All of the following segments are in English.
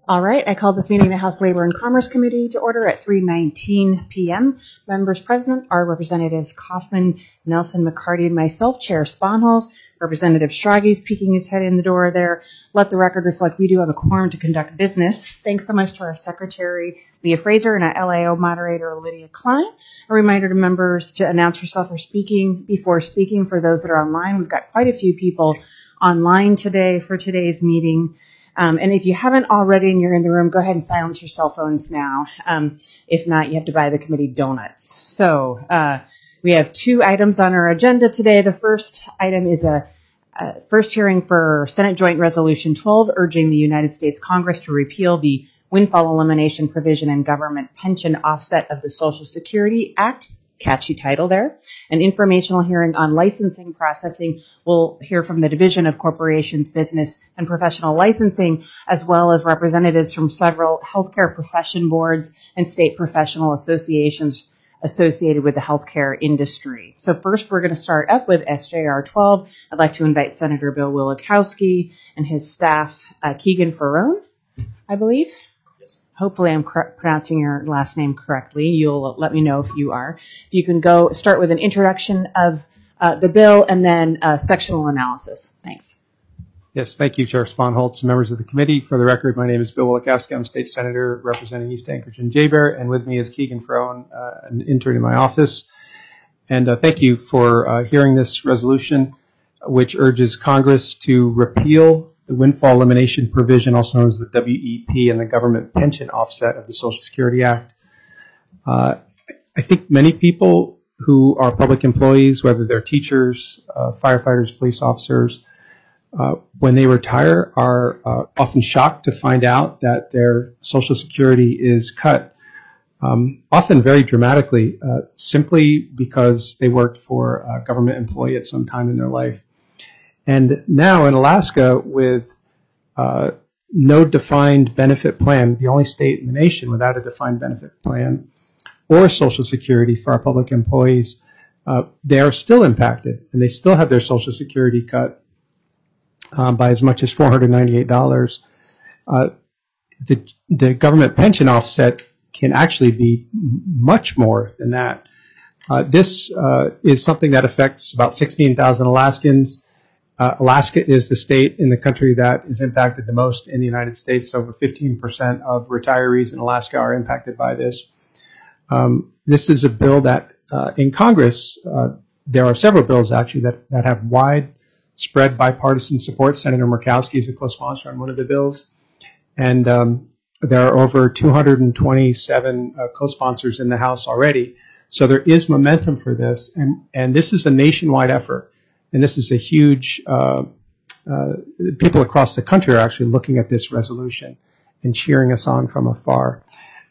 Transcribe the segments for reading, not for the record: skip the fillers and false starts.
All right, I call this meeting the House Labor and Commerce Committee to order at 3:19 p.m. Members present are Representatives Kaufman, Nelson, McCarty, and myself, Chair Sponholz. Representative Schrage peeking his head in the door there. Let the record reflect we do have a quorum to conduct business. Thanks so much to our Secretary, Leah Fraser, and our LAO moderator, Lydia Klein. A reminder to members to announce yourself before speaking for those that are online. We've got quite a few people online today for today's meeting. And if you haven't already and you're in the room, go ahead and silence your cell phones now. If not, you have to buy the committee donuts. So we have two items on our agenda today. The first item is a first hearing for Senate Joint Resolution 12, urging the United States Congress to repeal the windfall elimination provision and government pension offset of the Social Security Act. Catchy title there. An informational hearing on licensing processing. We'll hear from the Division of Corporations, Business, and Professional Licensing, as well as representatives from several healthcare profession boards and state professional associations associated with the healthcare industry. So first, we're going to start up with SJR 12. I'd like to invite Senator Bill Wielechowski and his staff, Keegan Ferrone, I believe. Hopefully I'm pronouncing your last name correctly. You'll let me know if you are. If you can go start with an introduction of the bill and then sectional analysis. Thanks. Yes, thank you, Chair Sponholz, members of the committee. For the record, my name is Bill Wielechowski. I'm State Senator representing East Anchorage and Jay-Bear, and with me is Keegan Ferrone, an intern in my office. And thank you for hearing this resolution, which urges Congress to repeal the windfall elimination provision, also known as the WEP, and the government pension offset of the Social Security Act. I think many people who are public employees, whether they're teachers, firefighters, police officers, when they retire are often shocked to find out that their Social Security is cut, often very dramatically, simply because they worked for a government employee at some time in their life. And now in Alaska, with no defined benefit plan, the only state in the nation without a defined benefit plan or Social Security for our public employees, they are still impacted, and they still have their Social Security cut by as much as $498. The government pension offset can actually be much more than that. This is something that affects about 16,000 Alaskans. Alaska is the state in the country that is impacted the most in the United States. Over 15% of retirees in Alaska are impacted by this. This is a bill that in Congress, there are several bills actually that have widespread bipartisan support. Senator Murkowski is a co-sponsor on one of the bills. And there are over 227 co-sponsors in the House already. So there is momentum for this. And this is a nationwide effort. And this is a huge, people across the country are actually looking at this resolution and cheering us on from afar.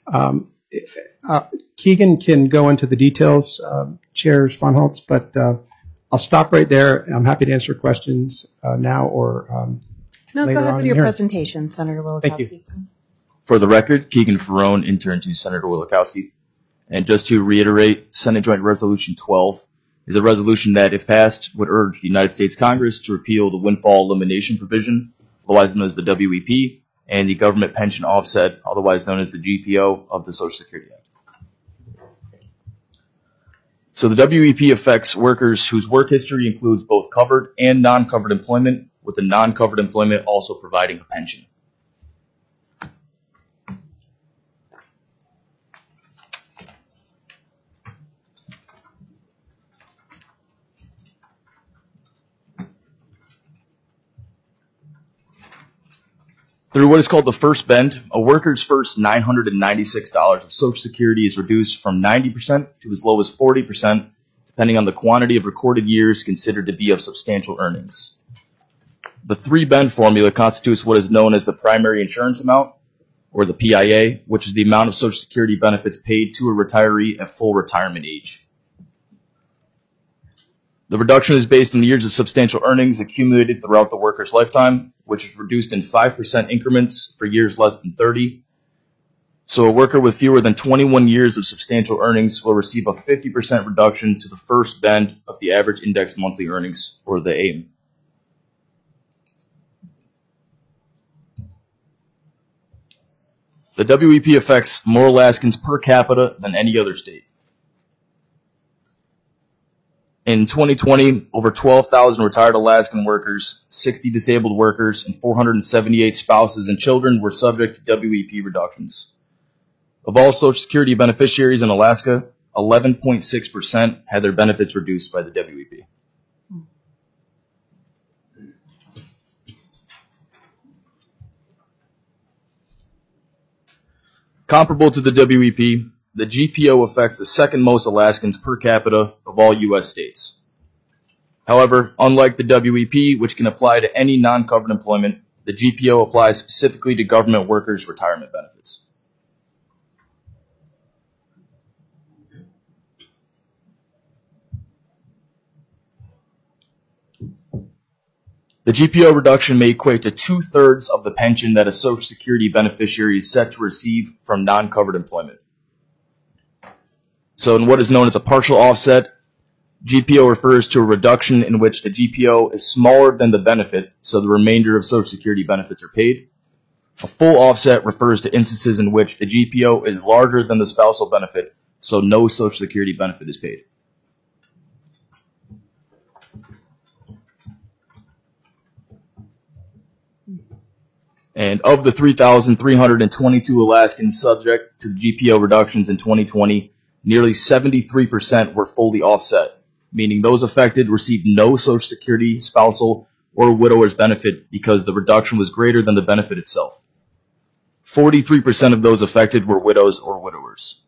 Keegan can go into the details, Chair Sponholz, but I'll stop right there. I'm happy to answer questions now or No, later go ahead on with in your the presentation, Senator Wielechowski. Thank you. For the record, Keegan Ferrone, intern to Senator Wielechowski. And just to reiterate, Senate Joint Resolution 12 is a resolution that, if passed, would urge the United States Congress to repeal the windfall elimination provision, otherwise known as the WEP, and the government pension offset, otherwise known as the GPO, of the Social Security Act. So the WEP affects workers whose work history includes both covered and non-covered employment, with the non-covered employment also providing a pension. Through what is called the first bend, a worker's first $996 of Social Security is reduced from 90% to as low as 40%, depending on the quantity of recorded years considered to be of substantial earnings. The three-bend formula constitutes what is known as the primary insurance amount, or the PIA, which is the amount of Social Security benefits paid to a retiree at full retirement age. The reduction is based on the years of substantial earnings accumulated throughout the worker's lifetime, which is reduced in 5% increments for years less than 30. So a worker with fewer than 21 years of substantial earnings will receive a 50% reduction to the first bend of the average index monthly earnings, or the AIM. The WEP affects more Alaskans per capita than any other state. In 2020, over 12,000 retired Alaskan workers, 60 disabled workers, and 478 spouses and children were subject to WEP reductions. Of all Social Security beneficiaries in Alaska, 11.6% had their benefits reduced by the WEP. Comparable to the WEP, the GPO affects the second most Alaskans per capita of all U.S. states. However, unlike the WEP, which can apply to any non-covered employment, the GPO applies specifically to government workers' retirement benefits. The GPO reduction may equate to 2/3 of the pension that a Social Security beneficiary is set to receive from non-covered employment. So in what is known as a partial offset, GPO refers to a reduction in which the GPO is smaller than the benefit, so the remainder of Social Security benefits are paid. A full offset refers to instances in which the GPO is larger than the spousal benefit, so no Social Security benefit is paid. And of the 3,322 Alaskans subject to GPO reductions in 2020, nearly 73% were fully offset, meaning those affected received no Social Security, spousal, or widower's benefit because the reduction was greater than the benefit itself. 43% of those affected were widows or widowers.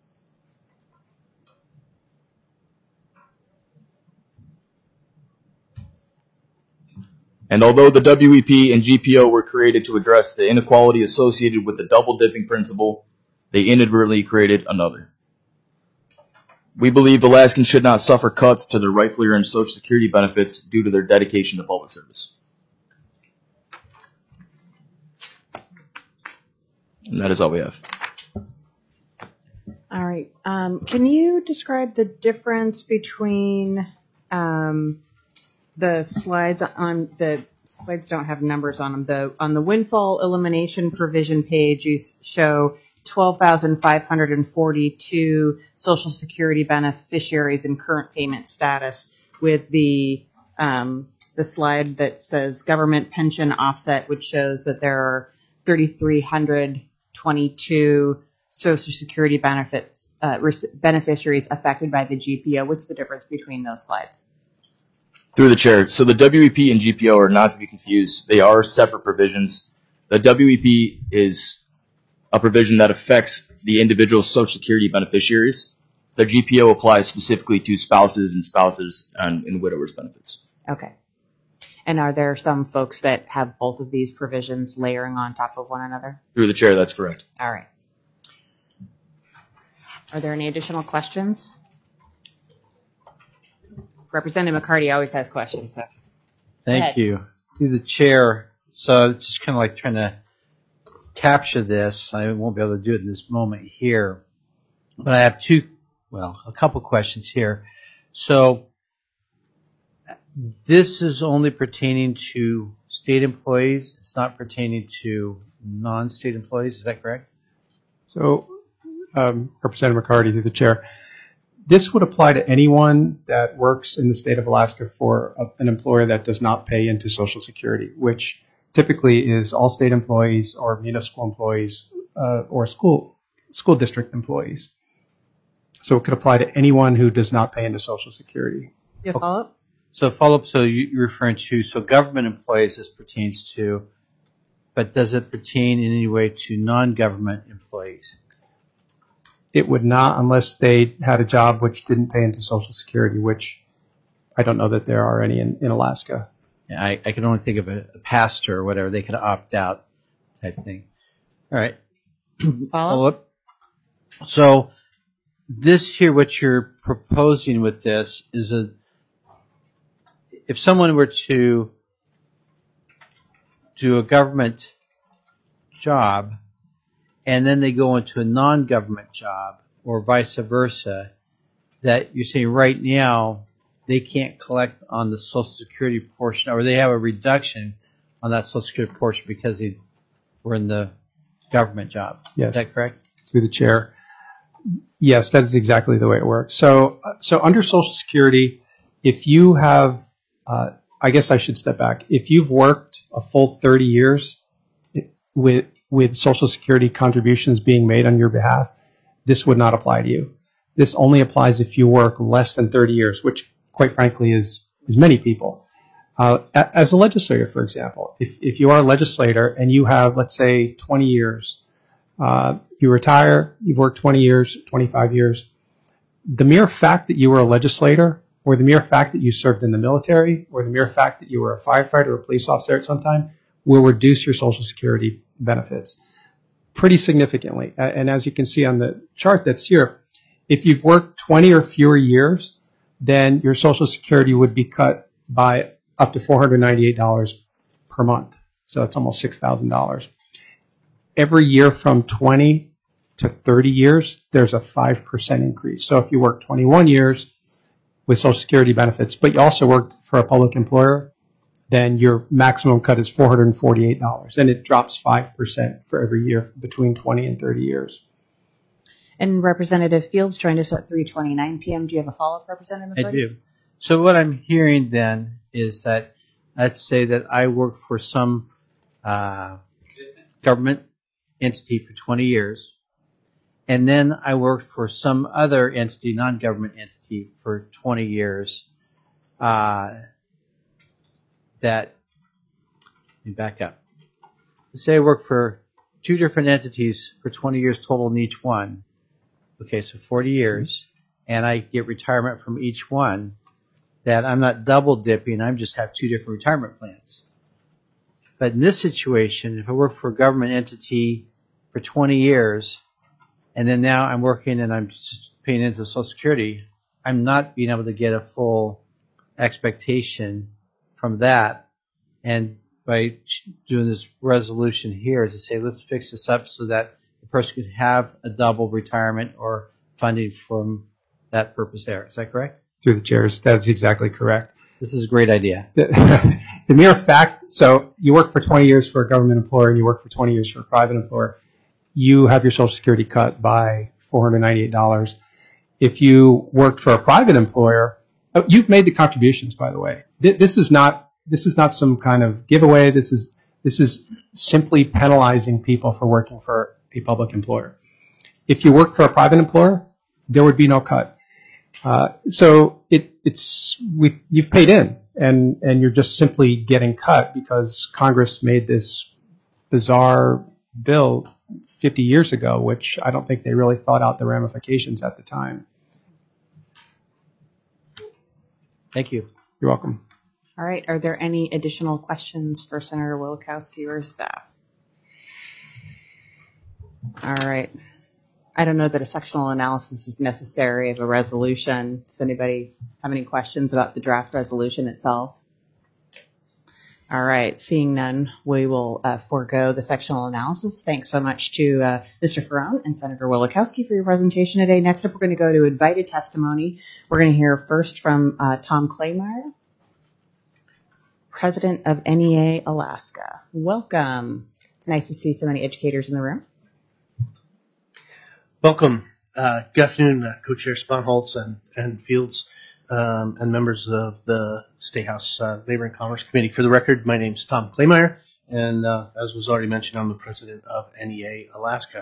And although the WEP and GPO were created to address the inequality associated with the double dipping principle, they inadvertently created another. We believe Alaskans should not suffer cuts to their rightfully earned Social Security benefits due to their dedication to public service. And that is all we have. All right. Can you describe the difference between the slides on the slides don't have numbers on them. On the windfall elimination provision page, you show 12,542 Social Security beneficiaries in current payment status, with the slide that says government pension offset, which shows that there are 3,322 Social Security benefits beneficiaries affected by the GPO. What's the difference between those slides? Through the chair. So the WEP and GPO are not to be confused. They are separate provisions. The WEP is a provision that affects the individual Social Security beneficiaries. The GPO applies specifically to spouses and widowers' benefits. Okay. And are there some folks that have both of these provisions layering on top of one another? Through the chair, that's correct. All right. Are there any additional questions? Representative McCarty always has questions. So. Thank you. Through the chair, so just kind of like trying to capture this. I won't be able to do it in this moment here, but I have a couple questions here. So this is only pertaining to state employees. It's not pertaining to non-state employees. Is that correct? So, Representative McCarty, through the chair, this would apply to anyone that works in the state of Alaska for an employer that does not pay into Social Security, which typically is all state employees or municipal employees or school district employees. So it could apply to anyone who does not pay into Social Security. You have follow-up? So follow-up, so you're referring to, so government employees this pertains to, but does it pertain in any way to non-government employees? It would not unless they had a job which didn't pay into Social Security, which I don't know that there are any in Alaska. Yeah, I can only think of a pastor or whatever. They could opt out type thing. All right. Follow-up? So this here, what you're proposing with this is if someone were to do a government job and then they go into a non-government job or vice versa, that you're saying right now they can't collect on the Social Security portion, or they have a reduction on that Social Security portion because they were in the government job. Yes. Is that correct? Through the chair. Yes, that is exactly the way it works. So under Social Security, if you have, I guess I should step back. If you've worked a full 30 years with Social Security contributions being made on your behalf, this would not apply to you. This only applies if you work less than 30 years, which quite frankly is many people. As a legislator, for example, if you are a legislator and you have, let's say, 20 years, you retire, you've worked 20 years, 25 years, the mere fact that you were a legislator, or the mere fact that you served in the military, or the mere fact that you were a firefighter or a police officer at some time, will reduce your Social Security benefits pretty significantly. And as you can see on the chart that's here, if you've worked 20 or fewer years, then your Social Security would be cut by up to $498 per month. So it's almost $6,000. Every year from 20 to 30 years, there's a 5% increase. So if you work 21 years with Social Security benefits, but you also worked for a public employer, then your maximum cut is $448, and it drops 5% for every year between 20 and 30 years. And Representative Fields joined us at 3:29 p.m. Do you have a follow-up, Representative McCarty? I do. So what I'm hearing then is that, let's say that I work for some government entity for 20 years, and then I worked for some other entity, non-government entity, for 20 years. Let me back up. Let's say I work for two different entities for 20 years total in each one. Okay, so 40 years, and I get retirement from each one. That I'm not double dipping, I just have two different retirement plans. But in this situation, if I work for a government entity for 20 years, and then now I'm working and I'm just paying into Social Security, I'm not being able to get a full expectation from that. And by doing this resolution here to say, let's fix this up so that the person could have a double retirement or funding from that purpose there. Is that correct? Through the chairs, that's exactly correct. This is a great idea. The mere fact, so you work for 20 years for a government employer and you work for 20 years for a private employer, you have your Social Security cut by $498. If you worked for a private employer, you've made the contributions, by the way. This is not some kind of giveaway. This is simply penalizing people for working for a public employer. If you work for a private employer, there would be no cut. So you've paid in, and you're just simply getting cut because Congress made this bizarre bill 50 years ago, which I don't think they really thought out the ramifications at the time. Thank you. You're welcome. All right. Are there any additional questions for Senator Wielechowski or staff? All right. I don't know that a sectional analysis is necessary of a resolution. Does anybody have any questions about the draft resolution itself? All right. Seeing none, we will forego the sectional analysis. Thanks so much to Mr. Ferrone and Senator Wielechowski for your presentation today. Next up, we're going to go to invited testimony. We're going to hear first from Tom Kleymeier, President of NEA Alaska. Welcome. It's nice to see so many educators in the room. Welcome. Good afternoon, Co-Chair Sponholz and Fields and members of the State House Labor and Commerce Committee. For the record, my name is Tom Kleymeier, and as was already mentioned, I'm the president of NEA Alaska.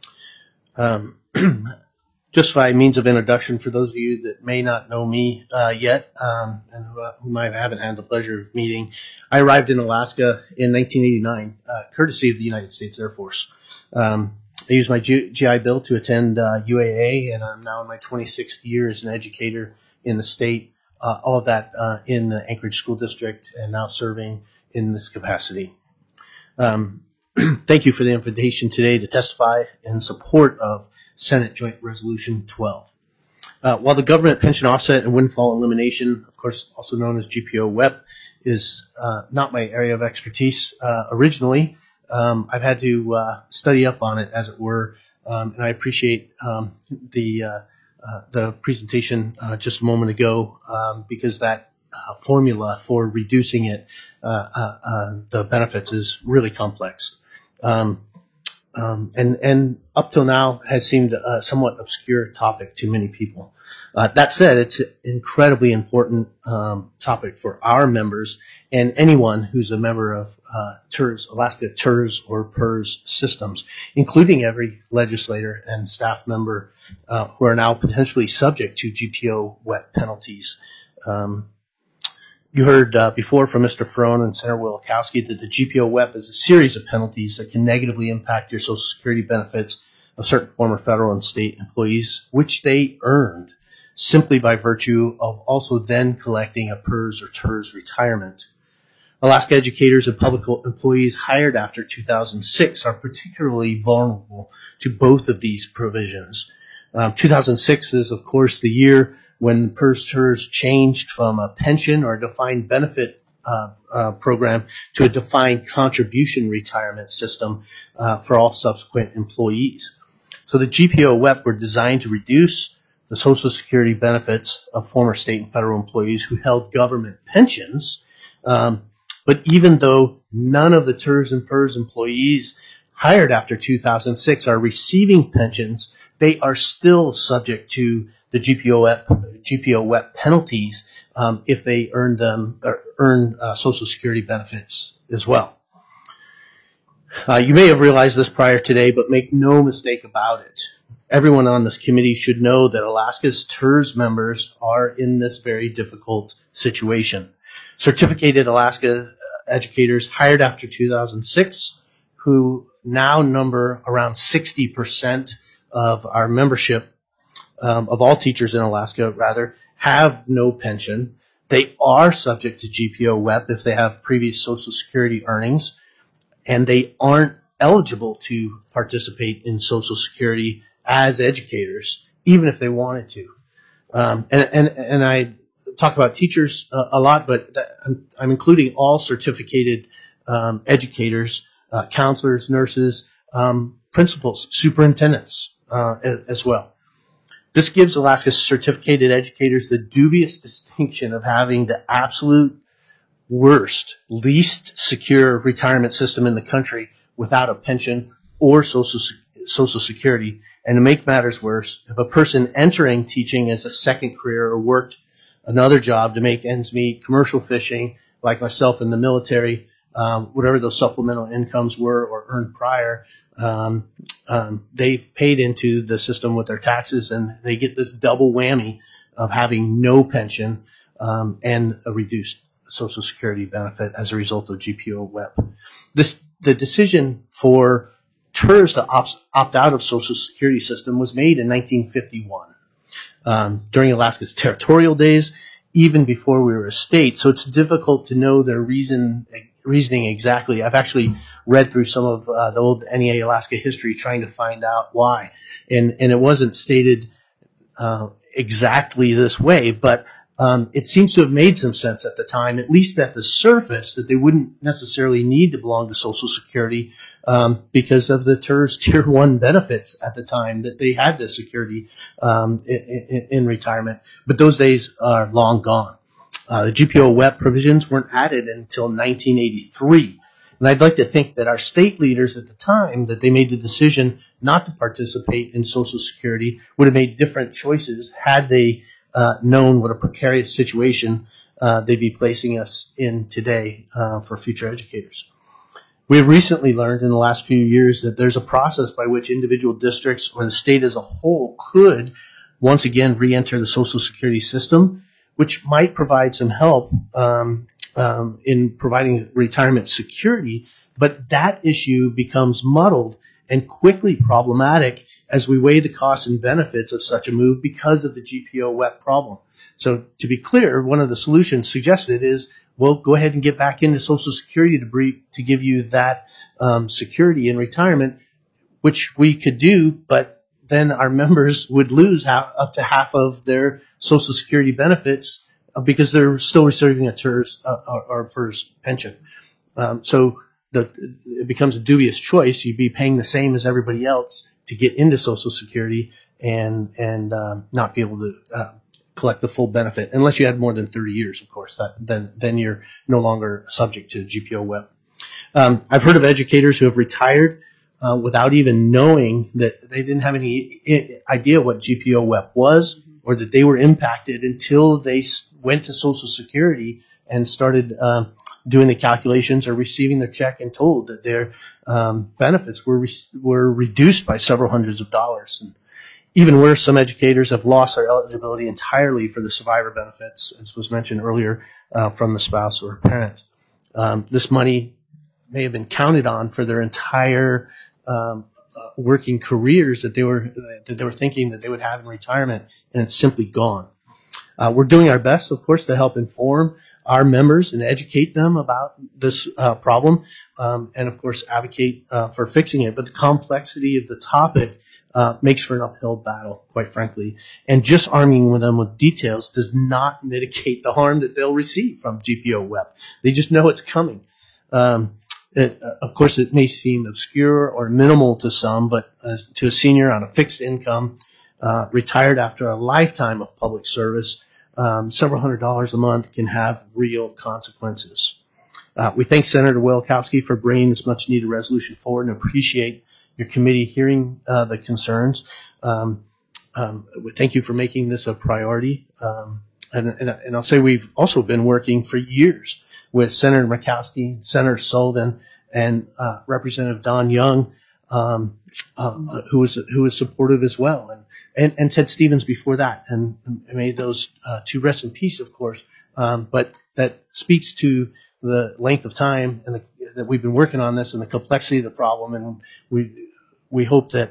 Just by means of introduction, for those of you that may not know me yet, and whom I haven't had the pleasure of meeting, I arrived in Alaska in 1989, courtesy of the United States Air Force. I used my GI Bill to attend UAA, and I'm now in my 26th year as an educator in the state, all of that in the Anchorage School District, and now serving in this capacity. Thank you for the invitation today to testify in support of Senate Joint Resolution 12. While the government pension offset and windfall elimination, of course also known as GPO-WEP, is not my area of expertise originally, I've had to study up on it, as it were, and I appreciate the presentation just a moment ago because that formula for reducing it, the benefits, is really complex. and up till now has seemed a somewhat obscure topic to many people. That said, it's an incredibly important topic for our members and anyone who's a member of TERS, Alaska TERS or PERS systems, including every legislator and staff member who are now potentially subject to GPO WEP penalties. You heard before from Mr. Ferone and Senator Wielechowski that the GPO WEP is a series of penalties that can negatively impact your Social Security benefits of certain former federal and state employees, which they earned simply by virtue of also then collecting a PERS or TERS retirement. Alaska educators and public employees hired after 2006 are particularly vulnerable to both of these provisions. 2006 is, of course, the year when PERS-TERS changed from a pension or a defined benefit program to a defined contribution retirement system for all subsequent employees. So the GPO WEP were designed to reduce the Social Security benefits of former state and federal employees who held government pensions. But even though none of the TERS and PERS employees hired after 2006 are receiving pensions, they are still subject to the GPO WEP penalties if they earn Social Security benefits as well. You may have realized this prior today, but make no mistake about it. Everyone on this committee should know that Alaska's TERS members are in this very difficult situation. Certificated Alaska educators hired after 2006, who now number around 60% of our membership, of all teachers in Alaska, rather, have no pension. They are subject to GPO WEP if they have previous Social Security earnings, and they aren't eligible to participate in Social Security as educators, even if they wanted to. And I talk about teachers a lot, but I'm including all certificated educators, counselors, nurses, principals, superintendents as well. This gives Alaska's certificated educators the dubious distinction of having the absolute worst, least secure retirement system in the country without a pension or Social Security. And to make matters worse, if a person entering teaching as a second career or worked another job to make ends meet, commercial fishing, like myself in the military, whatever those supplemental incomes were or earned prior, they've paid into the system with their taxes, and they get this double whammy of having no pension and a reduced Social Security benefit as a result of GPO WEP. The decision for TERS to opt out of Social Security system was made in 1951 during Alaska's territorial days, even before we were a state. So it's difficult to know their reasoning exactly. I've actually read through some of the old NEA Alaska history trying to find out why, and it wasn't stated exactly this way, but it seems to have made some sense at the time, at least at the surface, that they wouldn't necessarily need to belong to Social Security because of the TERS Tier 1 benefits at the time that they had this security in retirement. But those days are long gone. The GPO WEP provisions weren't added until 1983. And I'd like to think that our state leaders at the time that they made the decision not to participate in Social Security would have made different choices had they known what a precarious situation they'd be placing us in today for future educators. We have recently learned in the last few years that there's a process by which individual districts or the state as a whole could once again re-enter the Social Security system, which might provide some help in providing retirement security, but that issue becomes muddled and quickly problematic as we weigh the costs and benefits of such a move because of the GPO WEP problem. So to be clear, one of the solutions suggested is, well, go ahead and get back into Social Security to give you that security in retirement, which we could do, but then our members would lose up to half of their Social Security benefits because they're still receiving a TERS or a PERS pension. So it becomes a dubious choice. You'd be paying the same as everybody else to get into Social Security and not be able to collect the full benefit, unless you had more than 30 years, of course. Then you're no longer subject to GPO WEP. I've heard of educators who have retired without even knowing that they didn't have any idea what GPO WEP was or that they were impacted until they went to Social Security and started doing the calculations or receiving their check and told that their benefits were reduced by several hundreds of dollars. And even worse, some educators have lost their eligibility entirely for the survivor benefits, as was mentioned earlier, from the spouse or parent. This money may have been counted on for their entire working careers that they were thinking that they would have in retirement, and it's simply gone. We're doing our best, of course, to help inform our members and educate them about this problem, and of course advocate for fixing it. But the complexity of the topic makes for an uphill battle, quite frankly. And just arming them with details does not mitigate the harm that they'll receive from GPO WEP. They just know it's coming. Of course, it may seem obscure or minimal to some, but to a senior on a fixed income, retired after a lifetime of public service, several $100s a month can have real consequences. We thank Senator Wielechowski for bringing this much-needed resolution forward and appreciate your committee hearing the concerns. We thank you for making this a priority. And I'll say we've also been working for years with Senator Murkowski, Senator Sullivan, and Representative Don Young, who was supportive as well, and Ted Stevens before that, and made those two rest in peace, of course. But that speaks to the length of time and that we've been working on this and the complexity of the problem, and we hope that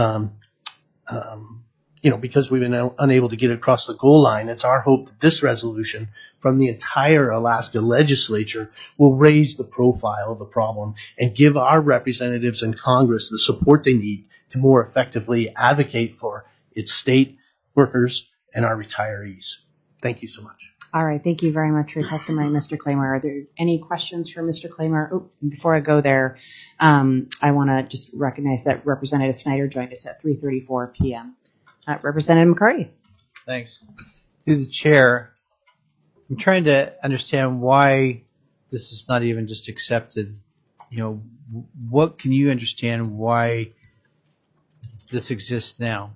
because we've been unable to get across the goal line, it's our hope that this resolution from the entire Alaska legislature will raise the profile of the problem and give our representatives in Congress the support they need to more effectively advocate for its state workers and our retirees. Thank you so much. All right. Thank you very much for your testimony, Mr. Claymore. Are there any questions for Mr. Claymore? Oh, before I go there, I want to just recognize that Representative Snyder joined us at 3:34 p.m. Representative McCarty. Thanks. Through the chair, I'm trying to understand why this is not even just accepted. What can you understand why this exists now?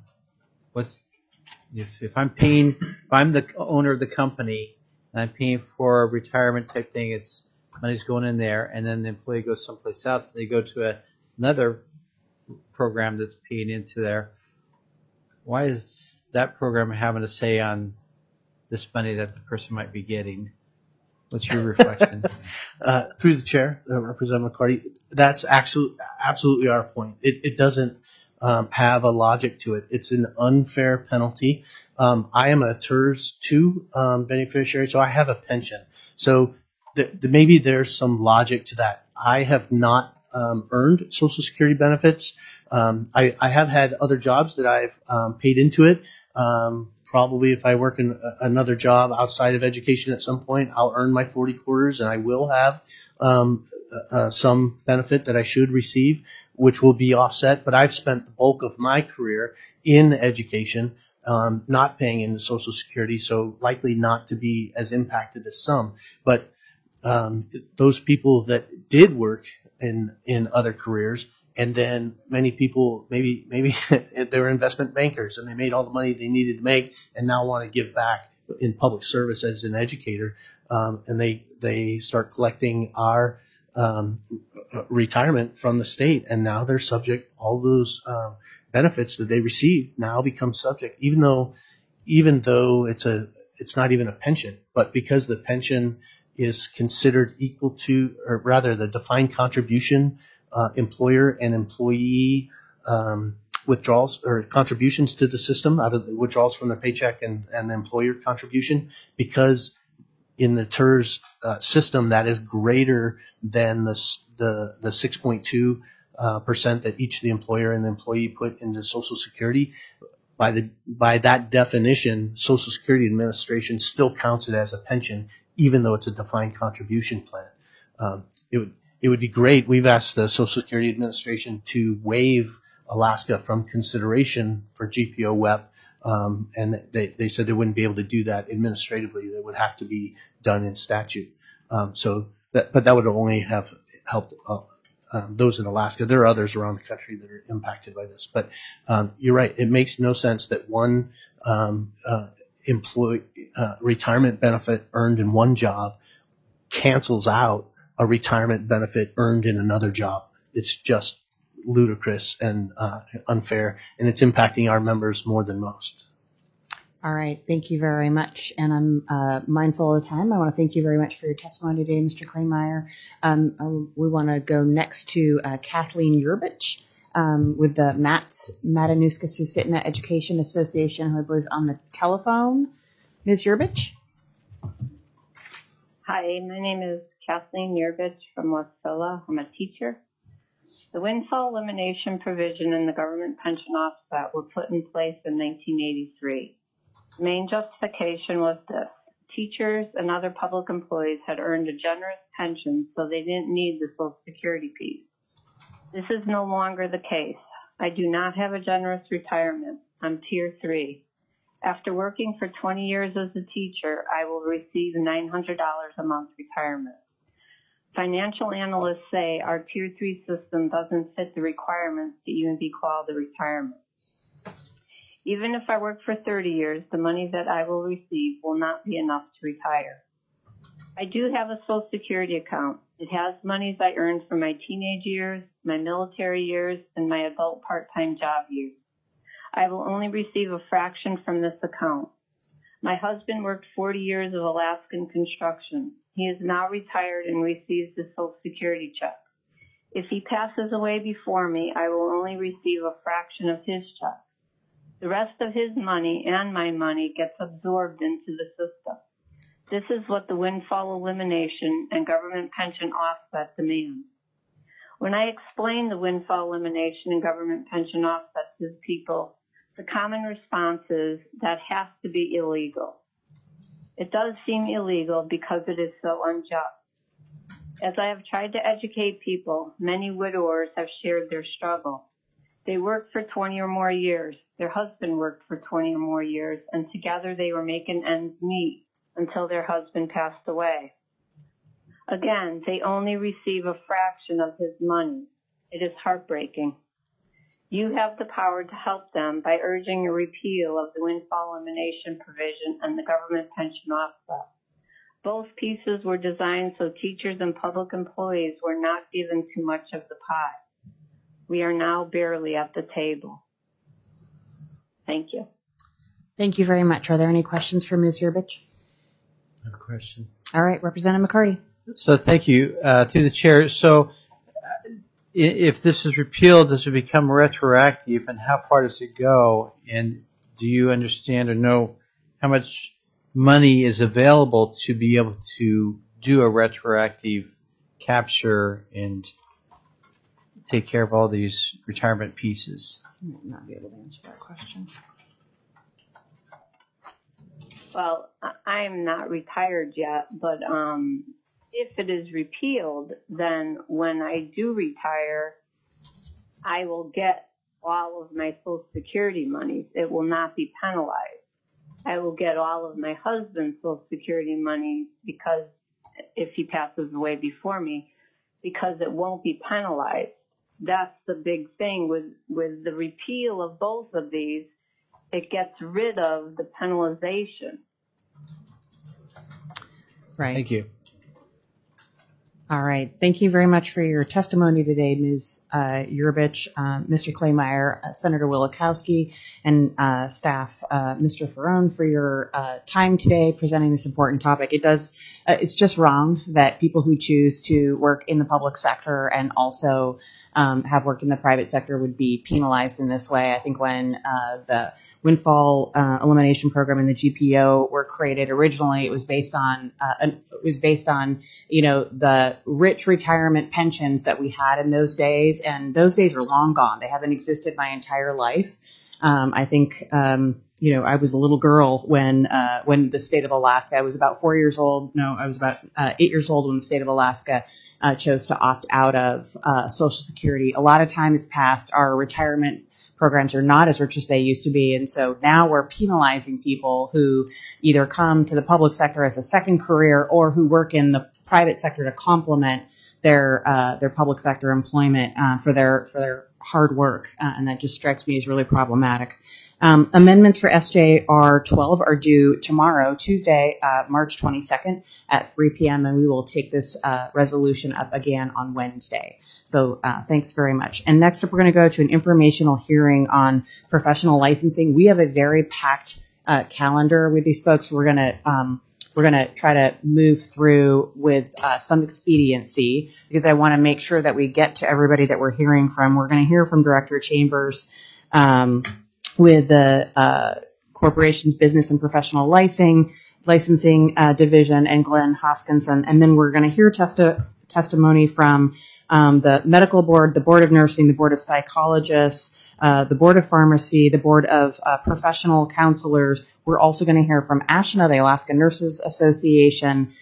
If I'm the owner of the company and I'm paying for a retirement type thing, it's money's going in there, and then the employee goes someplace else and they go to another program that's paying into there. Why is that program having a say on this money that the person might be getting? What's your reflection? Through the chair, Representative McCarty, that's absolutely our point. It doesn't have a logic to it. It's an unfair penalty. I am a TERS 2 beneficiary, so I have a pension. So maybe there's some logic to that. I have not earned Social Security benefits. I have had other jobs that I've paid into it. Probably if I work in another job outside of education at some point, I'll earn my 40 quarters and I will have some benefit that I should receive, which will be offset. But I've spent the bulk of my career in education, not paying into Social Security, so likely not to be as impacted as some. But those people that did work in other careers, and then many people, maybe they're investment bankers and they made all the money they needed to make and now want to give back in public service as an educator, and they start collecting our retirement from the state, and now they're subject, all those benefits that they receive now become subject, even though it's not even a pension, but because the pension is considered equal to, or rather the defined contribution employer and employee withdrawals or contributions to the system out of the withdrawals from the paycheck and the employer contribution, because in the TERS system that is greater than the 6.2% that each the employer and the employee put into Social Security. By that definition, Social Security Administration still counts it as a pension, even though it's a defined contribution plan. It would be great. We've asked the Social Security Administration to waive Alaska from consideration for GPO WEP, and they said they wouldn't be able to do that administratively. That would have to be done in statute. But that would only have helped those in Alaska. There are others around the country that are impacted by this. But you're right. It makes no sense that one employee retirement benefit earned in one job cancels out a retirement benefit earned in another job. It's just ludicrous and unfair, and it's impacting our members more than most. All right. Thank you very much. And I'm mindful of the time. I want to thank you very much for your testimony today, Mr. Kleinmeyer. We want to go next to Kathleen Yerbich with the Matanuska-Susitna Education Association, who I believe is on the telephone. Ms. Yerbich? Hi, my name is Kathleen Yerbich from Westphalia. I'm a teacher. The windfall elimination provision in the government pension offset were put in place in 1983. The main justification was this. Teachers and other public employees had earned a generous pension, so they didn't need the Social Security piece. This is no longer the case. I do not have a generous retirement. I'm Tier 3. After working for 20 years as a teacher, I will receive $900 a month retirement. Financial analysts say our Tier 3 system doesn't fit the requirements to even be called a retirement. Even if I work for 30 years, the money that I will receive will not be enough to retire. I do have a Social Security account. It has monies I earned from my teenage years, my military years, and my adult part-time job years. I will only receive a fraction from this account. My husband worked 40 years of Alaskan construction. He is now retired and receives the Social Security check. If he passes away before me, I will only receive a fraction of his check. The rest of his money and my money gets absorbed into the system. This is what the windfall elimination and government pension offset demands. When I explain the windfall elimination and government pension offset to people, the common response is that has to be illegal. It does seem illegal because it is so unjust. As I have tried to educate people, many widowers have shared their struggle. They worked for 20 or more years. Their husband worked for 20 or more years, and together they were making ends meet until their husband passed away. Again, they only receive a fraction of his money. It is heartbreaking. You have the power to help them by urging a repeal of the windfall elimination provision and the government pension offset. Both pieces were designed so teachers and public employees were not given too much of the pie. We are now barely at the table. Thank you. Thank you very much. Are there any questions for Ms. Yerbich? I have a question. All right, Representative McCarty. So thank you. Through the chair, so if this is repealed, does it become retroactive, and how far does it go? And do you understand or know how much money is available to be able to do a retroactive capture and take care of all these retirement pieces? I might not be able to answer that question. Well, I am not retired yet, but if it is repealed, then when I do retire, I will get all of my Social Security monies. It will not be penalized. I will get all of my husband's Social Security money because if he passes away before me, because it won't be penalized. That's the big thing with the repeal of both of these. It gets rid of the penalization. Right. Thank you. All right. Thank you very much for your testimony today, Ms. Yerbich, Mr. Kleinmeyer, Senator Wielechowski, and staff, Mr. Ferrone, for your time today presenting this important topic. It's just wrong that people who choose to work in the public sector and also have worked in the private sector would be penalized in this way. I think when the windfall elimination program and the GPO were created originally, it was based on the rich retirement pensions that we had in those days, and those days are long gone. They haven't existed my entire life. I think I was a little girl when the state of Alaska, I was about 4 years old. No, I was about 8 years old when the state of Alaska chose to opt out of Social Security. A lot of time has passed. Our retirement programs are not as rich as they used to be, and so now we're penalizing people who either come to the public sector as a second career or who work in the private sector to complement their public sector employment for their hard work, and that just strikes me as really problematic. Amendments for SJR 12 are due tomorrow, Tuesday, March 22nd at 3 p.m., and we will take this resolution up again on Wednesday. So thanks very much. And next up, we're going to go to an informational hearing on professional licensing. We have a very packed calendar with these folks. We're going to try to move through with some expediency because I want to make sure that we get to everybody that we're hearing from. We're going to hear from Director Chambers with the Corporations Business and Professional Licensing Division and Glenn Hoskinson. And then we're going to hear testimony from the Medical Board, the Board of Nursing, the Board of Psychologists, the Board of Pharmacy, the Board of Professional Counselors. We're also going to hear from ASHNA, the Alaska Nurses Association,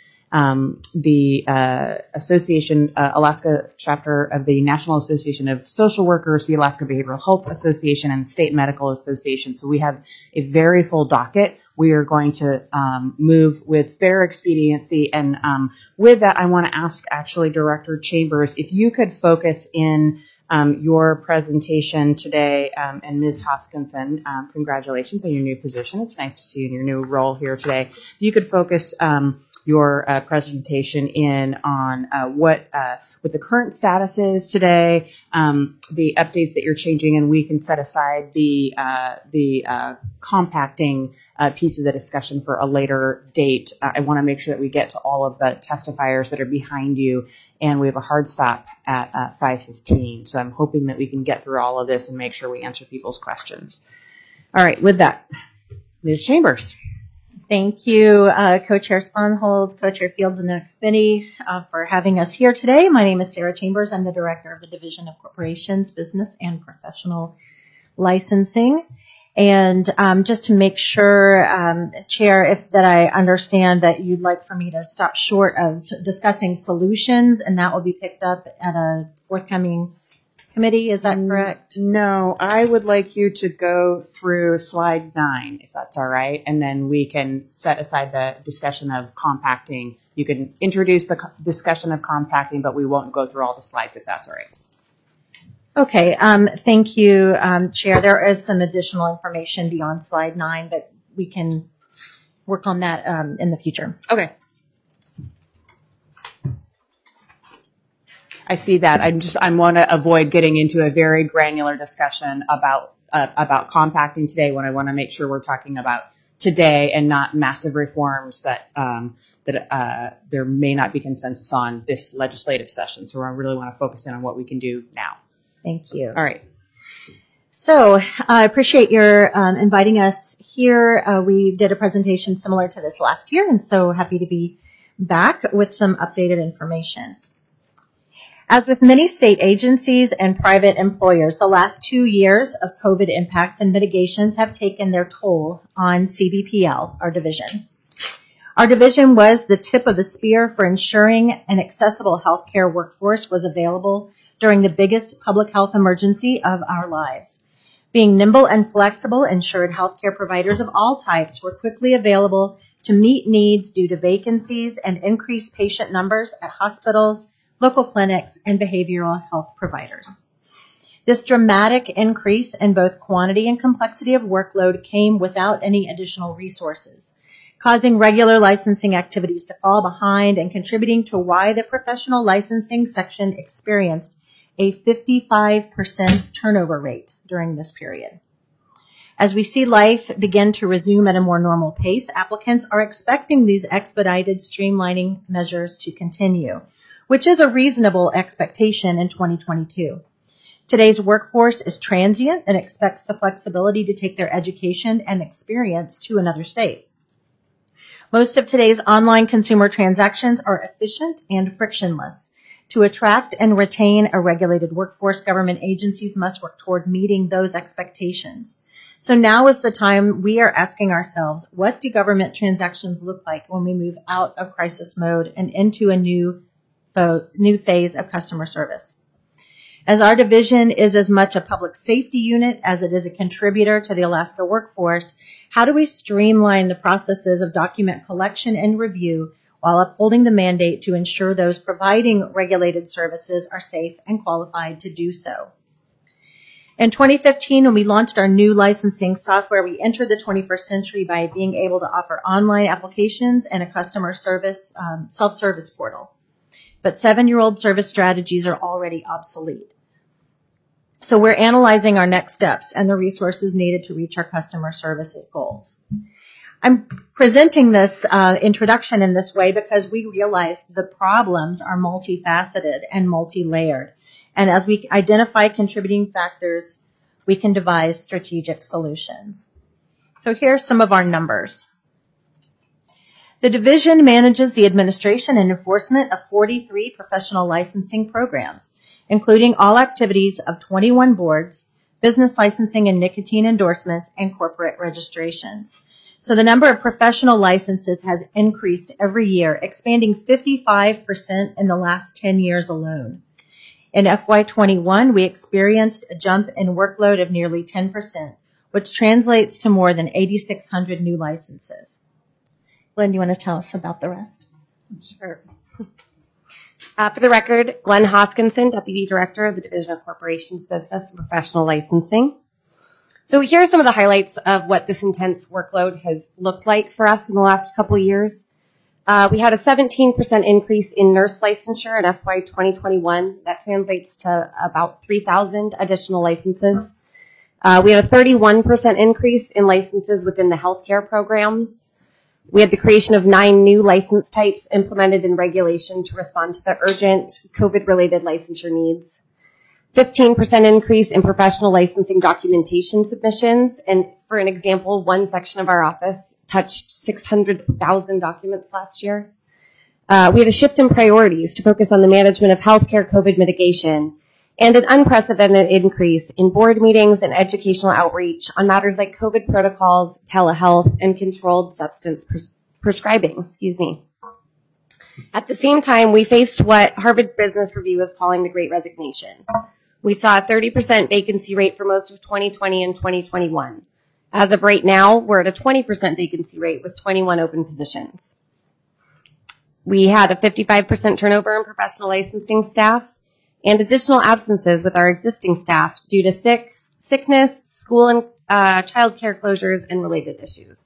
the Association, Alaska chapter of the National Association of Social Workers, the Alaska Behavioral Health Association, and the State Medical Association. So we have a very full docket. We are going to move with fair expediency. And with that, I want to ask actually Director Chambers, if you could focus in your presentation today, and Ms. Hoskinson, congratulations on your new position. It's nice to see you in your new role here today. If you could focus your presentation in on what the current status is today, the updates that you're changing, and we can set aside the compacting piece of the discussion for a later date. I want to make sure that we get to all of the testifiers that are behind you, and we have a hard stop at 5:15. So I'm hoping that we can get through all of this and make sure we answer people's questions. All right, with that, Ms. Chambers. Thank you, Co-Chair Sponholz, Co-Chair Fields, and the committee for having us here today. My name is Sarah Chambers. I'm the Director of the Division of Corporations, Business, and Professional Licensing. And just to make sure, Chair, that I understand that you'd like for me to stop short of discussing solutions, and that will be picked up at a forthcoming committee. Is that correct? No, I would like you to go through slide 9, if that's all right, and then we can set aside the discussion of compacting. You can introduce the discussion of compacting, but we won't go through all the slides if that's all right. Okay, thank you, Chair. There is some additional information beyond slide 9, but we can work on that in the future. Okay. I see that. I want to avoid getting into a very granular discussion about compacting today when I want to make sure we're talking about today and not massive reforms that there may not be consensus on this legislative session. So I really want to focus in on what we can do now. Thank you. All right. So I appreciate your inviting us here. We did a presentation similar to this last year, and so happy to be back with some updated information. As with many state agencies and private employers, the last 2 years of COVID impacts and mitigations have taken their toll on CBPL, our division. Our division was the tip of the spear for ensuring an accessible healthcare workforce was available during the biggest public health emergency of our lives. Being nimble and flexible ensured healthcare providers of all types were quickly available to meet needs due to vacancies and increased patient numbers at hospitals, local clinics, and behavioral health providers. This dramatic increase in both quantity and complexity of workload came without any additional resources, causing regular licensing activities to fall behind and contributing to why the professional licensing section experienced a 55% turnover rate during this period. As we see life begin to resume at a more normal pace, applicants are expecting these expedited streamlining measures to continue, which is a reasonable expectation in 2022. Today's workforce is transient and expects the flexibility to take their education and experience to another state. Most of today's online consumer transactions are efficient and frictionless. To attract and retain a regulated workforce, government agencies must work toward meeting those expectations. So now is the time we are asking ourselves, what do government transactions look like when we move out of crisis mode and into a new phase of customer service? As our division is as much a public safety unit as it is a contributor to the Alaska workforce, how do we streamline the processes of document collection and review while upholding the mandate to ensure those providing regulated services are safe and qualified to do so. In 2015, when we launched our new licensing software, we entered the 21st century by being able to offer online applications and a customer service self-service portal. But 7-year-old service strategies are already obsolete. So we're analyzing our next steps and the resources needed to reach our customer services goals. I'm presenting this introduction in this way because we realize the problems are multifaceted and multi-layered. And as we identify contributing factors, we can devise strategic solutions. So here are some of our numbers. The division manages the administration and enforcement of 43 professional licensing programs, including all activities of 21 boards, business licensing and nicotine endorsements, and corporate registrations. So the number of professional licenses has increased every year, expanding 55% in the last 10 years alone. In FY21, we experienced a jump in workload of nearly 10%, which translates to more than 8,600 new licenses. Glenn, do you want to tell us about the rest? Sure. For the record, Glenn Hoskinson, Deputy Director of the Division of Corporations, Business, and Professional Licensing. So here are some of the highlights of what this intense workload has looked like for us in the last couple of years. We had a 17% increase in nurse licensure in FY 2021. That translates to about 3,000 additional licenses. We had a 31% increase in licenses within the healthcare programs. We had the creation of 9 new license types implemented in regulation to respond to the urgent COVID-related licensure needs. 15% increase in professional licensing documentation submissions. And for an example, one section of our office touched 600,000 documents last year. We had a shift in priorities to focus on the management of healthcare COVID mitigation and an unprecedented increase in board meetings and educational outreach on matters like COVID protocols, telehealth, and controlled substance prescribing. At the same time, we faced what Harvard Business Review is calling the Great Resignation. We saw a 30% vacancy rate for most of 2020 and 2021. As of right now, we're at a 20% vacancy rate with 21 open positions. We had a 55% turnover in professional licensing staff and additional absences with our existing staff due to sickness, school and child care closures, and related issues.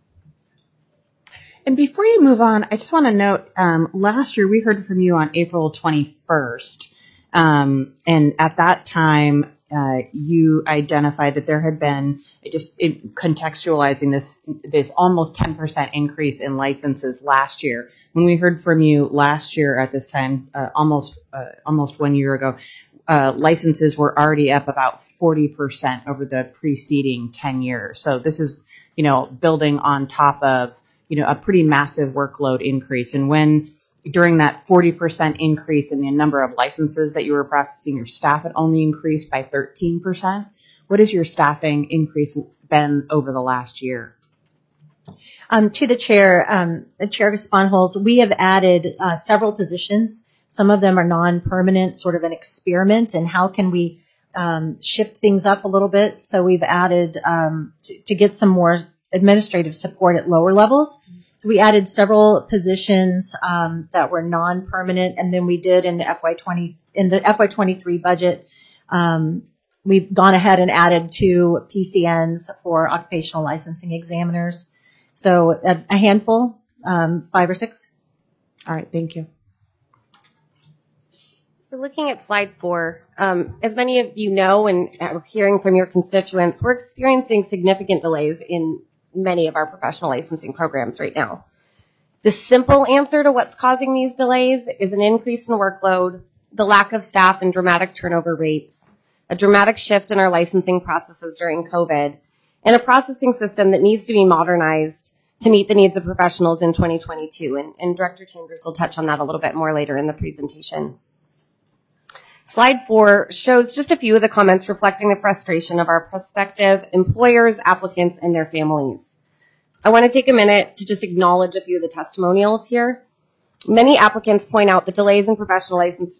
And before you move on, I just want to note, last year we heard from you on April 21st. And at that time, you identified that there had been, contextualizing this almost 10% increase in licenses last year. When we heard from you last year at this time, almost 1 year ago, licenses were already up about 40% over the preceding 10 years. So this is, building on top of, a pretty massive workload increase. And when during that 40% increase in the number of licenses that you were processing, your staff had only increased by 13%. What has your staffing increase been over the last year? To the Chair Sponholz, we have added several positions. Some of them are non-permanent, sort of an experiment, and how can we shift things up a little bit. So we've added to get some more administrative support at lower levels. So we added several positions that were non-permanent, and then we did in the FY23 budget. We've gone ahead and added 2 PCNs for occupational licensing examiners. So a handful, 5 or 6. All right, thank you. So looking at slide 4, as many of you know and are hearing from your constituents, we're experiencing significant delays in many of our professional licensing programs right now. The simple answer to what's causing these delays is an increase in workload, the lack of staff and dramatic turnover rates, a dramatic shift in our licensing processes during COVID, and a processing system that needs to be modernized to meet the needs of professionals in 2022. And Director Chambers will touch on that a little bit more later in the presentation. Slide 4 shows just a few of the comments reflecting the frustration of our prospective employers, applicants, and their families. I want to take a minute to just acknowledge a few of the testimonials here. Many applicants point out that delays in professional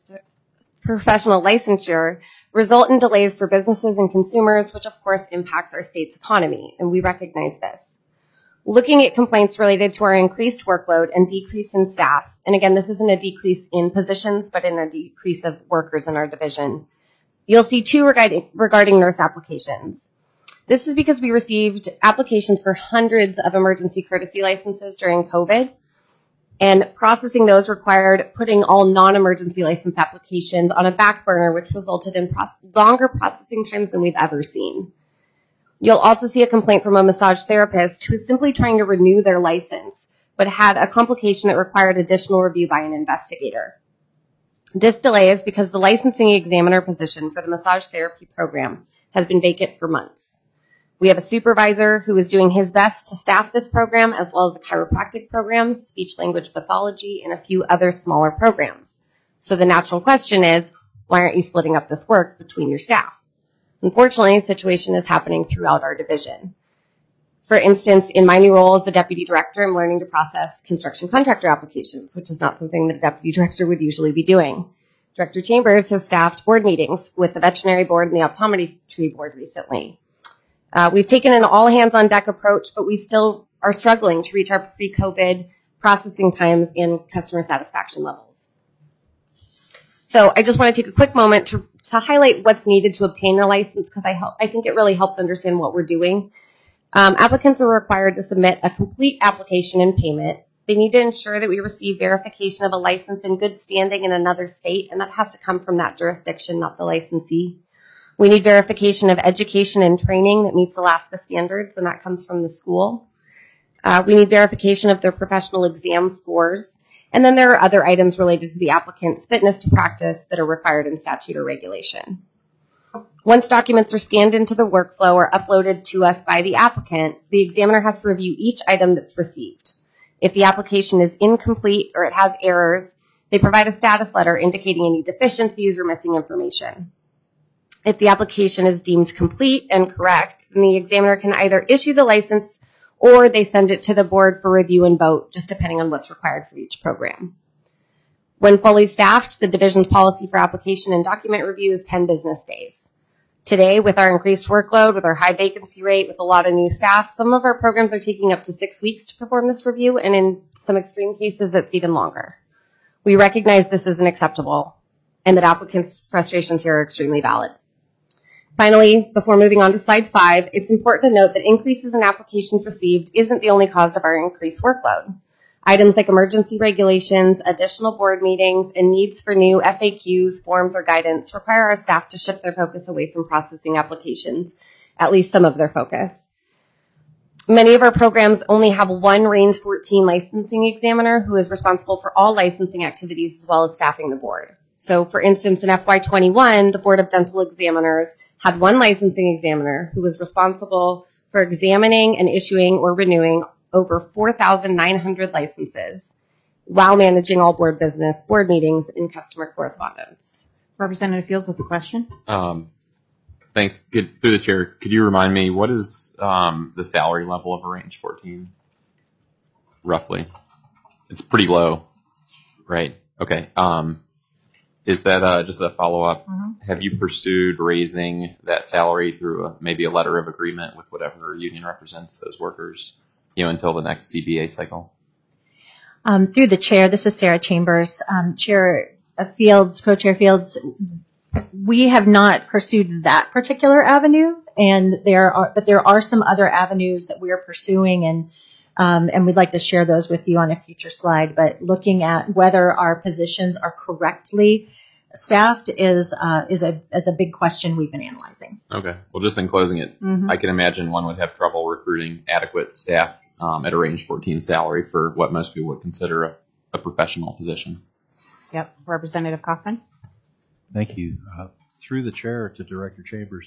licensure result in delays for businesses and consumers, which of course impacts our state's economy, and we recognize this. looking at complaints related to our increased workload and decrease in staff, and again, this isn't a decrease in positions, but in a decrease of workers in our division, you'll see two regarding nurse applications. This is because we received applications for hundreds of emergency courtesy licenses during COVID, and processing those required putting all non-emergency license applications on a back burner, which resulted in longer processing times than we've ever seen. You'll also see a complaint from a massage therapist who is simply trying to renew their license, but had a complication that required additional review by an investigator. This delay is because the licensing examiner position for the massage therapy program has been vacant for months. We have a supervisor who is doing his best to staff this program, as well as the chiropractic programs, speech-language pathology, and a few other smaller programs. So the natural question is, why aren't you splitting up this work between your staff? Unfortunately, the situation is happening throughout our division. For instance, in my new role as the deputy director, I'm learning to process construction contractor applications, which is not something that a deputy director would usually be doing. Director Chambers has staffed board meetings with the veterinary board and the optometry board recently. We've taken an all-hands-on-deck approach, but we still are struggling to reach our pre-COVID processing times and customer satisfaction levels. So I just want to take a quick moment to highlight what's needed to obtain a license, because I think it really helps understand what we're doing. Applicants are required to submit a complete application and payment. They need to ensure that we receive verification of a license in good standing in another state, and that has to come from that jurisdiction, not the licensee. We need verification of education and training that meets Alaska standards, and that comes from the school. We need verification of their professional exam scores. And then there are other items related to the applicant's fitness to practice that are required in statute or regulation. Once documents are scanned into the workflow or uploaded to us by the applicant, the examiner has to review each item that's received. If the application is incomplete or it has errors, they provide a status letter indicating any deficiencies or missing information. If the application is deemed complete and correct, then the examiner can either issue the license or they send it to the board for review and vote, just depending on what's required for each program. When fully staffed, the division's policy for application and document review is 10 business days. Today, with our increased workload, with our high vacancy rate, with a lot of new staff, some of our programs are taking up to 6 weeks to perform this review, and in some extreme cases, it's even longer. We recognize this isn't acceptable, and that applicants' frustrations here are extremely valid. Finally, before moving on to slide 5, it's important to note that increases in applications received isn't the only cause of our increased workload. Items like emergency regulations, additional board meetings, and needs for new FAQs, forms, or guidance require our staff to shift their focus away from processing applications, at least some of their focus. Many of our programs only have one Range 14 licensing examiner who is responsible for all licensing activities as well as staffing the board. So, for instance, in FY21, the Board of Dental Examiners had one licensing examiner who was responsible for examining and issuing or renewing over 4,900 licenses while managing all board business, board meetings, and customer correspondence. Representative Fields has a question. Thanks. Through the chair, could you remind me, what is the salary level of a Range 14? Roughly. It's pretty low, right? Okay. Is that just a follow-up? Mm-hmm. Have you pursued raising that salary through maybe a letter of agreement with whatever union represents those workers, until the next CBA cycle? Through the chair, this is Sarah Chambers. Chair Fields, Co-Chair Fields, we have not pursued that particular avenue, and there are some other avenues that we are pursuing, and we'd like to share those with you on a future slide. But looking at whether our positions are correctly staffed is a big question we've been analyzing. Okay. Well, just in closing it, I can imagine one would have trouble recruiting adequate staff at a Range 14 salary for what most people would consider a professional position. Yep. Representative Kaufman. Thank you. Through the chair to Director Chambers,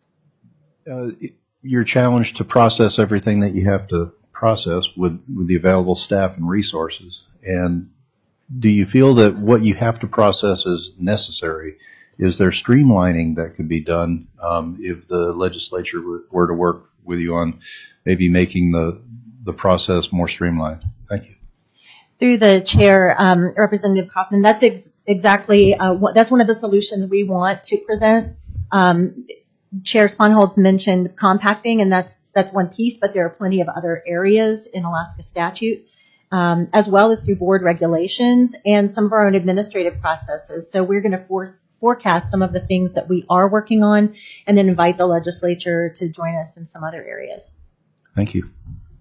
you're challenged to process everything that you have to process with the available staff and resources. And do you feel that what you have to process is necessary? Is there streamlining that could be done if the legislature were to work with you on maybe making the process more streamlined? Thank you. Through the chair, Representative Kaufman, that's exactly that's one of the solutions we want to present. Chair Sponholz mentioned compacting, and that's one piece, but there are plenty of other areas in Alaska statute, as well as through board regulations and some of our own administrative processes. So we're going to forecast some of the things that we are working on and then invite the legislature to join us in some other areas. Thank you.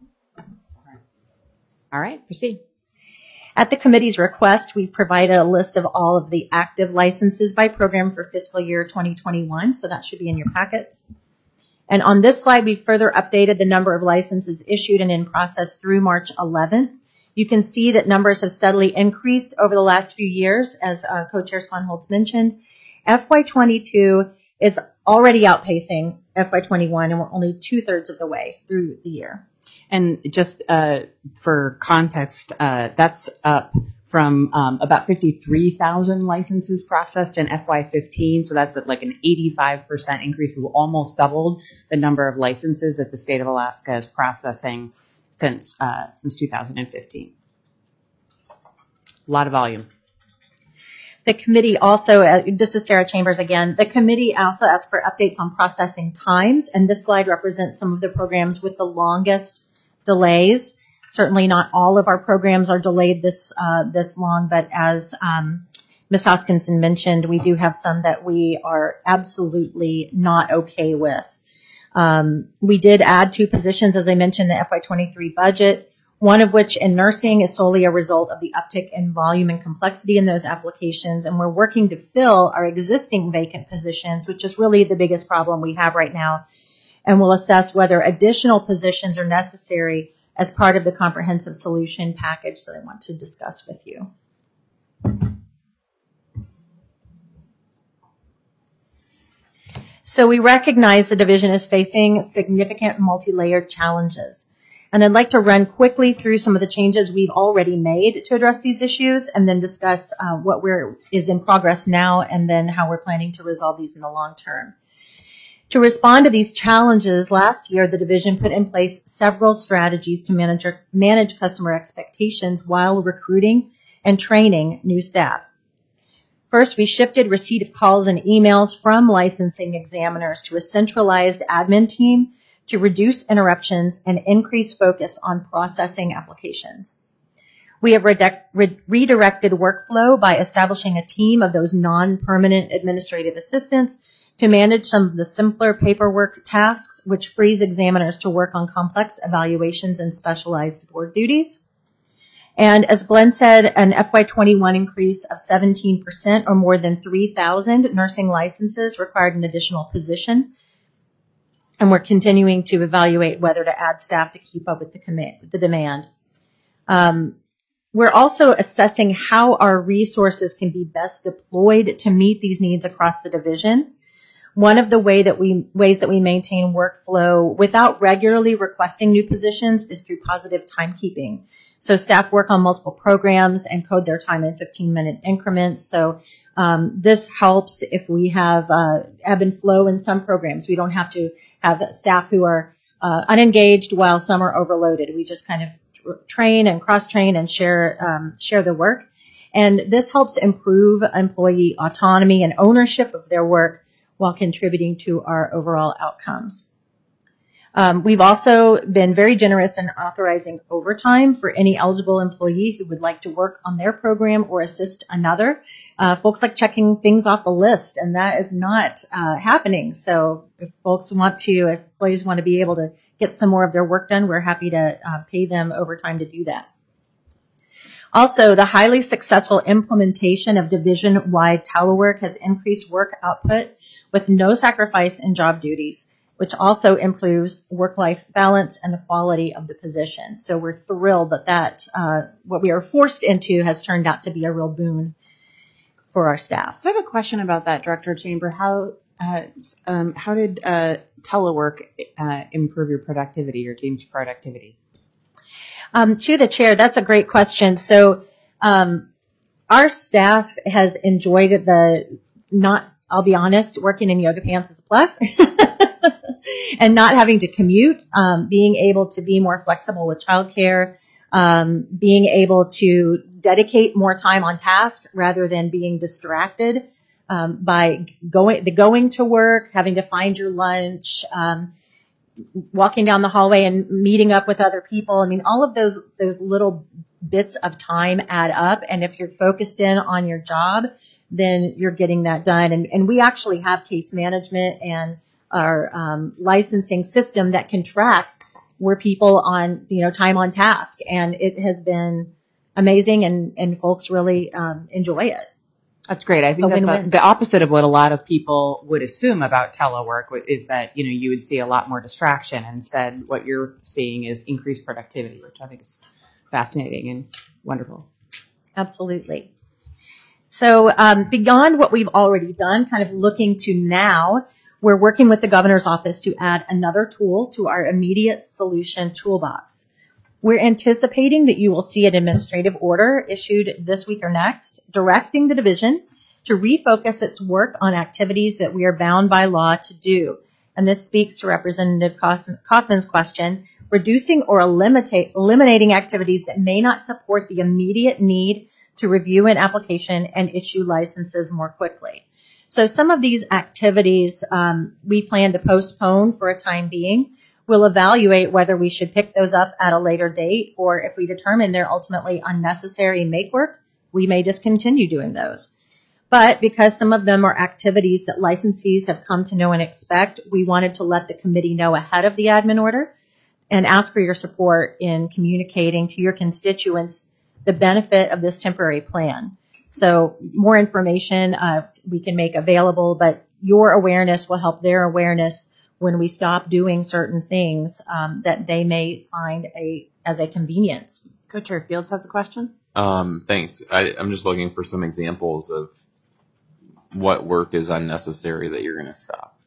All right, proceed. At the committee's request, we provided a list of all of the active licenses by program for fiscal year 2021, so that should be in your packets. And on this slide, we further updated the number of licenses issued and in process through March 11th. You can see that numbers have steadily increased over the last few years, as Co-Chair Sponholz mentioned. FY22 is already outpacing FY21, and we're only 2/3 of the way through the year. And just for context, that's up from about 53,000 licenses processed in FY15. So that's like an 85% increase. We've almost doubled the number of licenses that the state of Alaska is processing since 2015. A lot of volume. The committee also, this is Sarah Chambers again, the committee also asked for updates on processing times, and this slide represents some of the programs with the longest delays. Certainly not all of our programs are delayed this long, but as Ms. Hoskinson mentioned, we do have some that we are absolutely not okay with. We did add 2 positions, as I mentioned, in the FY23 budget, one of which in nursing is solely a result of the uptick in volume and complexity in those applications, and we're working to fill our existing vacant positions, which is really the biggest problem we have right now. And we'll assess whether additional positions are necessary as part of the comprehensive solution package that I want to discuss with you. So we recognize the division is facing significant multi-layered challenges. And I'd like to run quickly through some of the changes we've already made to address these issues, and then discuss what is in progress now, and then how we're planning to resolve these in the long term. To respond to these challenges, last year the division put in place several strategies to manage customer expectations while recruiting and training new staff. First, we shifted receipt of calls and emails from licensing examiners to a centralized admin team to reduce interruptions and increase focus on processing applications. We have redirected workflow by establishing a team of those non-permanent administrative assistants to manage some of the simpler paperwork tasks, which frees examiners to work on complex evaluations and specialized board duties. And as Glenn said, an FY21 increase of 17% or more than 3,000 nursing licenses required an additional position. And we're continuing to evaluate whether to add staff to keep up with the demand. We're also assessing how our resources can be best deployed to meet these needs across the division. One of the ways that we maintain workflow without regularly requesting new positions is through positive timekeeping. So staff work on multiple programs and code their time in 15-minute increments. So this helps if we have ebb and flow in some programs. We don't have to have staff who are unengaged while some are overloaded. We just kind of train and cross-train and share the work. And this helps improve employee autonomy and ownership of their work while contributing to our overall outcomes. We've also been very generous in authorizing overtime for any eligible employee who would like to work on their program or assist another. Folks like checking things off the list, and that is not happening. So if employees want to be able to get some more of their work done, we're happy to pay them overtime to do that. Also, the highly successful implementation of division-wide telework has increased work output with no sacrifice in job duties, which also improves work-life balance and the quality of the position. So we're thrilled that what we are forced into has turned out to be a real boon for our staff. So I have a question about that, Director Chamber. How did telework improve your productivity, your team's productivity? To the chair, that's a great question. So our staff has enjoyed I'll be honest, working in yoga pants is a plus. And not having to commute, being able to be more flexible with childcare, being able to dedicate more time on task rather than being distracted by going to work, having to find your lunch, walking down the hallway and meeting up with other people. I mean, all of those little bits of time add up. And if you're focused in on your job, then you're getting that done. And we actually have case management and our licensing system that can track where people on, time on task. And it has been amazing, and folks really enjoy it. That's great. I think that's the opposite of what a lot of people would assume about telework is that, you would see a lot more distraction. Instead, what you're seeing is increased productivity, which I think is fascinating and wonderful. Absolutely. So beyond what we've already done, kind of looking to now, we're working with the governor's office to add another tool to our immediate solution toolbox. We're anticipating that you will see an administrative order issued this week or next, directing the division to refocus its work on activities that we are bound by law to do. And this speaks to Representative Kaufman's question, reducing or eliminating activities that may not support the immediate need to review an application and issue licenses more quickly. So some of these activities we plan to postpone for a time being. We'll evaluate whether we should pick those up at a later date, or if we determine they're ultimately unnecessary make work, we may discontinue doing those. But because some of them are activities that licensees have come to know and expect, we wanted to let the committee know ahead of the admin order and ask for your support in communicating to your constituents the benefit of this temporary plan. So more information we can make available, but your awareness will help their awareness when we stop doing certain things that they may find as a convenience. Co-Chair Fields has a question. Thanks. I'm just looking for some examples of what work is unnecessary that you're going to stop.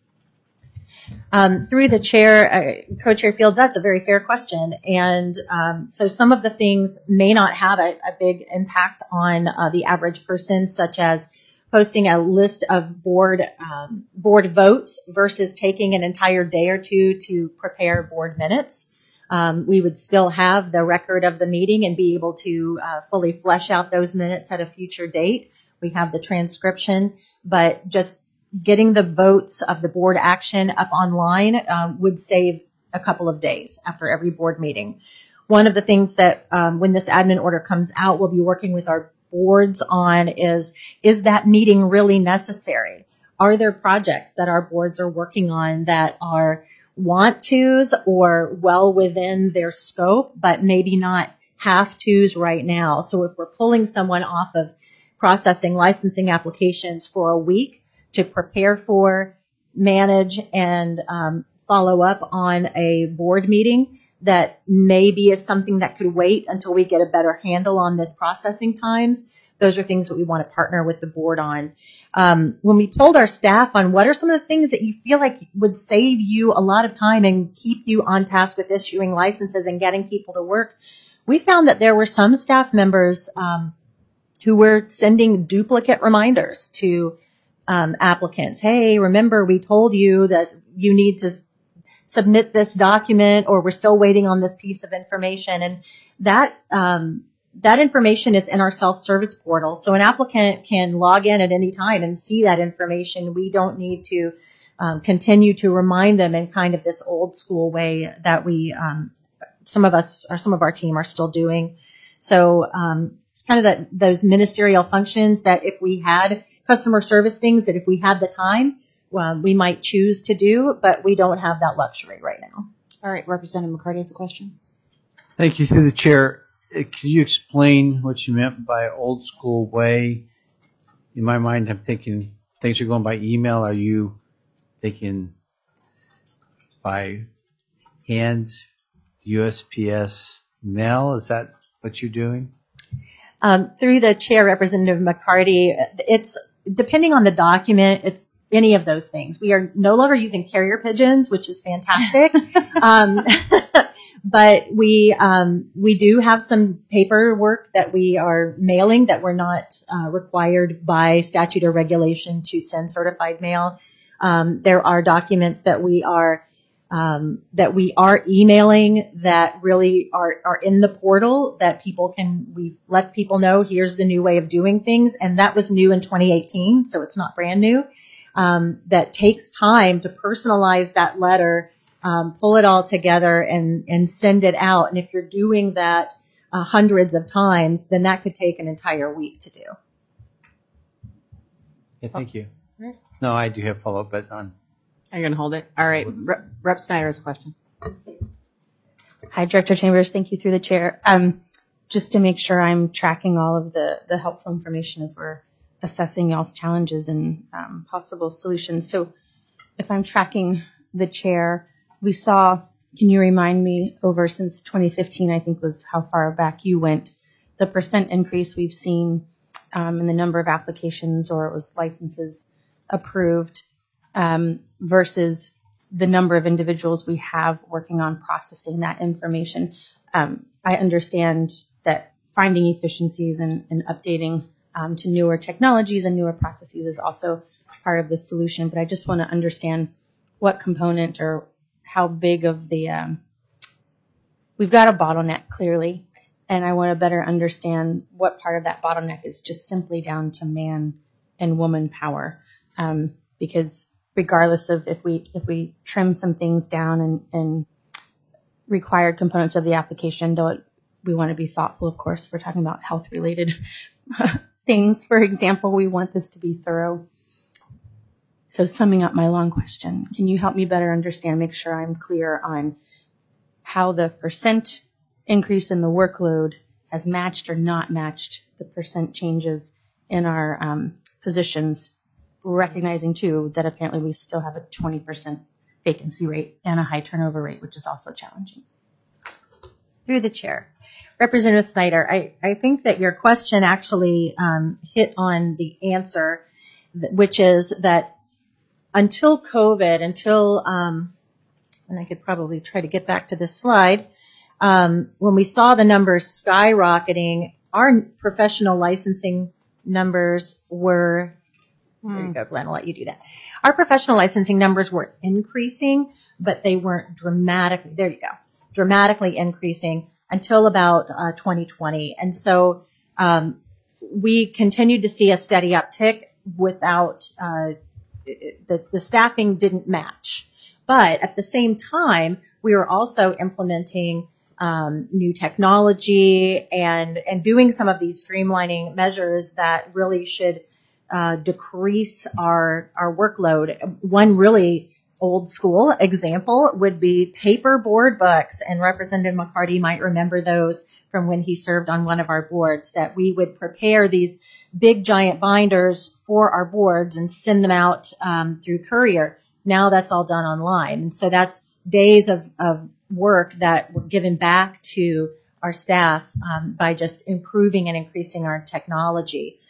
Through the chair, Co-Chair Fields, that's a very fair question. And so some of the things may not have a big impact on the average person, such as posting a list of board votes versus taking an entire day or two to prepare board minutes. We would still have the record of the meeting and be able to fully flesh out those minutes at a future date. We have the transcription, but just getting the votes of the board action up online would save a couple of days after every board meeting. One of the things that when this admin order comes out, we'll be working with our boards on is that meeting really necessary? Are there projects that our boards are working on that are want tos or well within their scope, but maybe not have tos right now? So if we're pulling someone off of processing licensing applications for a week to prepare for, manage, and follow up on a board meeting, that maybe is something that could wait until we get a better handle on this processing times. Those are things that we want to partner with the board on. When we polled our staff on what are some of the things that you feel like would save you a lot of time and keep you on task with issuing licenses and getting people to work, we found that there were some staff members who were sending duplicate reminders to applicants. Hey, remember we told you that you need to submit this document, or we're still waiting on this piece of information. And that information is in our self-service portal. So an applicant can log in at any time and see that information. We don't need to continue to remind them in kind of this old school way that we, some of our team are still doing. So it's kind of those ministerial functions that if we had customer service things, that if we had the time, we might choose to do, but we don't have that luxury right now. All right, Representative McCarty has a question. Thank you. Through the chair, can you explain what you meant by old school way? In my mind, I'm thinking things are going by email. Are you thinking by hands, USPS mail? Is that what you're doing? Through the chair, Representative McCarty, it's depending on the document, it's any of those things. We are no longer using carrier pigeons, which is fantastic. But we do have some paperwork that we are mailing that we're not required by statute or regulation to send certified mail. There are documents that we are that we are emailing that really are in the portal that we've let people know here's the new way of doing things. And that was new in 2018, so it's not brand new. That takes time to personalize that letter, pull it all together and send it out. And if you're doing that hundreds of times, then that could take an entire week to do. Yeah, thank you. No, I do have follow-up, but Are you going to hold it? All right. Rep Snyder has a question. Hi, Director Chambers. Thank you through the chair. Just to make sure I'm tracking all of the helpful information as we're assessing y'all's challenges and possible solutions. So if I'm tracking the chair, we saw, can you remind me, over since 2015, I think was how far back you went, the percent increase we've seen in the number of applications or it was licenses approved versus the number of individuals we have working on processing that information. I understand that finding efficiencies and updating to newer technologies and newer processes is also part of the solution, but I just want to understand what component or how big of the, we've got a bottleneck clearly, and I want to better understand what part of that bottleneck is just simply down to man and woman power. Because regardless of if we trim some things down and required components of the application, though we want to be thoughtful, of course, if we're talking about health related things. For example, we want this to be thorough. So summing up my long question, can you help me better understand, make sure I'm clear on how the percent increase in the workload has matched or not matched the percent changes in our positions, recognizing too that apparently we still have a 20% vacancy rate and a high turnover rate, which is also challenging. Through the chair. Representative Snyder, I think that your question actually hit on the answer, which is that until COVID, and I could probably try to get back to this slide, when we saw the numbers skyrocketing, our professional licensing numbers were, there you go, Glenn, I'll let you do that. Our professional licensing numbers were increasing, but they weren't dramatically increasing until about 2020. And so we continued to see a steady uptick without the staffing didn't match. But at the same time, we were also implementing new technology and doing some of these streamlining measures that really should decrease our workload. One really old school example would be paper board books, and Representative McCarty might remember those from when he served on one of our boards, that we would prepare these big giant binders for our boards and send them out through courier. Now that's all done online. And so that's days of work that were given back to our staff by just improving and increasing our technology.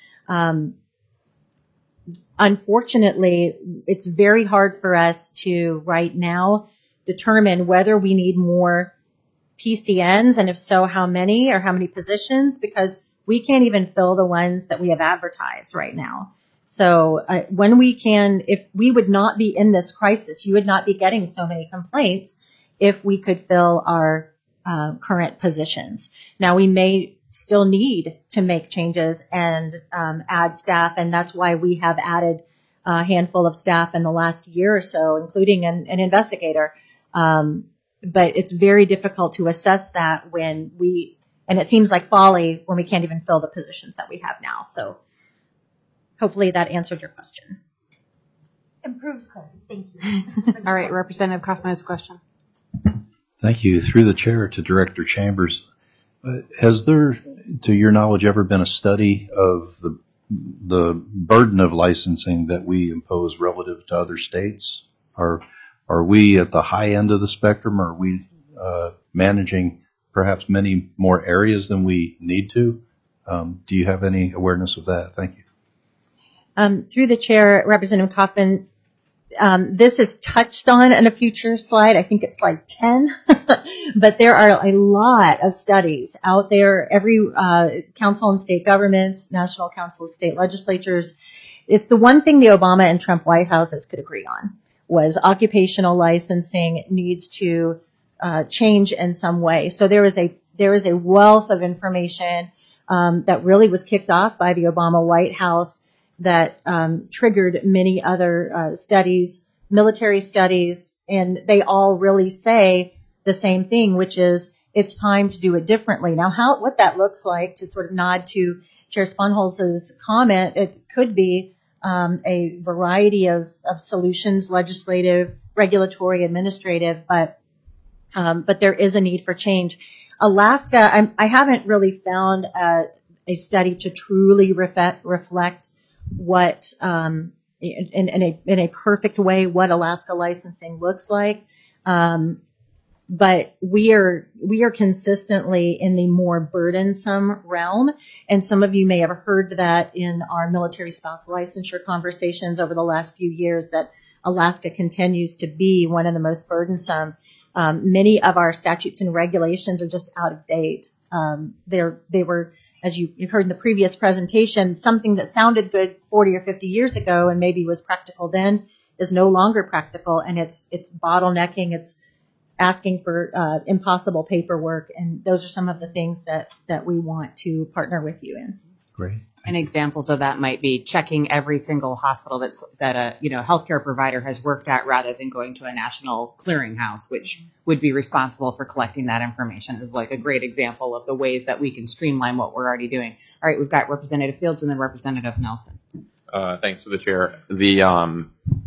Unfortunately, it's very hard for us to right now determine whether we need more PCNs, and if so, how many or how many positions, because we can't even fill the ones that we have advertised right now. So when we can, if we would not be in this crisis, you would not be getting so many complaints if we could fill our current positions. Now, we may still need to make changes and add staff, and that's why we have added a handful of staff in the last year or so, including an investigator. But it's very difficult to assess that and it seems like folly when we can't even fill the positions that we have now. So hopefully that answered your question. Improves clarity. Thank you. All right, Representative Kaufman has a question. Thank you. Through the chair to Director Chambers. Has there, to your knowledge, ever been a study of the burden of licensing that we impose relative to other states? Are we at the high end of the spectrum? Are we managing perhaps many more areas than we need to? Do you have any awareness of that? Thank you. Through the chair, Representative Kaufman, this is touched on in a future slide. I think it's slide 10. But there are a lot of studies out there. Every council and state governments, National Council of State Legislatures, it's the one thing the Obama and Trump White Houses could agree on, was occupational licensing needs to change in some way. So there is a wealth of information that really was kicked off by the Obama White House that triggered many other studies, military studies, and they all really say the same thing, which is it's time to do it differently. Now, what that looks like, to sort of nod to Chair Sponholz's comment, it could be a variety of solutions, legislative, regulatory, administrative, but there is a need for change. Alaska, I haven't really found a study to truly reflect what, in a perfect way, what Alaska licensing looks like. But we are consistently in the more burdensome realm, and some of you may have heard that in our military spouse licensure conversations over the last few years, that Alaska continues to be one of the most burdensome. Many of our statutes and regulations are just out of date. They were, as you heard in the previous presentation, something that sounded good 40 or 50 years ago and maybe was practical then is no longer practical, and it's bottlenecking, it's asking for impossible paperwork, and those are some of the things that we want to partner with you in. Great. And examples of that might be checking every single hospital that a healthcare provider has worked at, rather than going to a national clearinghouse, which would be responsible for collecting that information, is like a great example of the ways that we can streamline what we're already dodoing. All right, we've got Representative Fields and then Representative Nelson. Thanks for the chair. The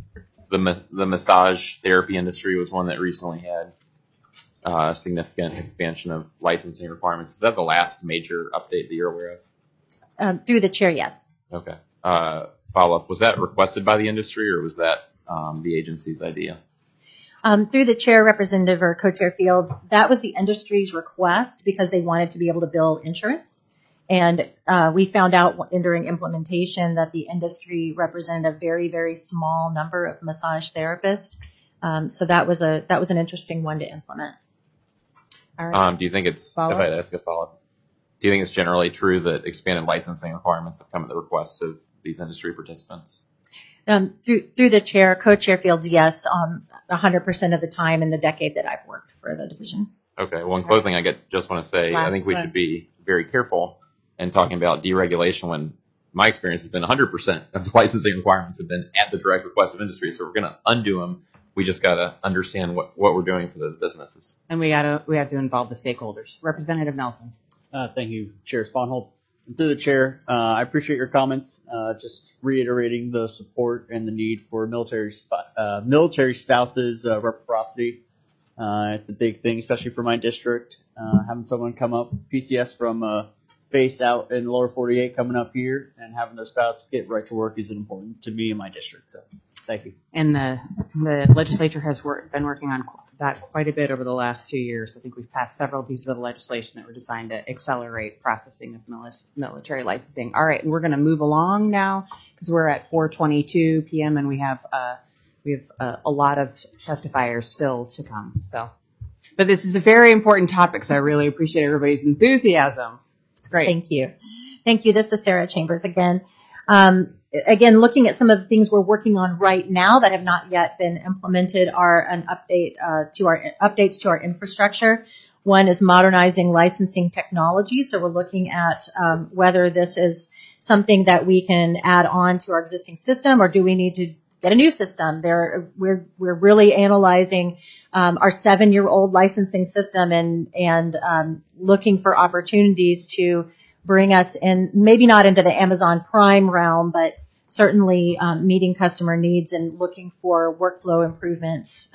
massage therapy industry was one that recently had significant expansion of licensing requirements. Is that the last major update that you're aware of? Through the chair, yes. Okay. Follow-up, was that requested by the industry, or was that the agency's idea? Through the chair, Representative or Co-Chair Field, that was the industry's request because they wanted to be able to bill insurance. And we found out during implementation that the industry represented a very, very small number of massage therapists. So that was an interesting one to implement. All right. Do you think it's, if I ask a follow-up, do you think it's generally true that expanded licensing requirements have come at the request of these industry participants? Through the chair, Co-Chair Fields, yes, 100% of the time in the decade that I've worked for the division. Okay. Well, in closing, just want to say I think we should be very careful in talking about deregulation when my experience has been 100% of the licensing requirements have been at the direct request of industry. So we're going to undo them. We just got to understand what we're doing for those businesses. And we have to involve the stakeholders. Representative Nelson. Thank you, Chair Sponholz. And through the chair, I appreciate your comments. Just reiterating the support and the need for military spouses reciprocity. It's a big thing, especially for my district. Having someone come up, PCS from base out in the lower 48 coming up here, and having their spouse get right to work is important to me and my district. So thank you. And the legislature has been working on that quite a bit over the last few years. I think we've passed several pieces of legislation that were designed to accelerate processing of military licensing. All right, and we're going to move along now because we're at 4:22 p.m. and we have a lot of testifiers still to come. But this is a very important topic, so I really appreciate everybody's enthusiasm. It's great. Thank you. Thank you. This is Sarah Chambers again. Again, looking at some of the things we're working on right now that have not yet been implemented are an updates to our infrastructure. One is modernizing licensing technology. So we're looking at whether this is something that we can add on to our existing system, or do we need to get a new system? We're really analyzing our 7-year-old licensing system and looking for opportunities to bring us in, maybe not into the Amazon Prime realm, but certainly meeting customer needs and looking for workflow improvements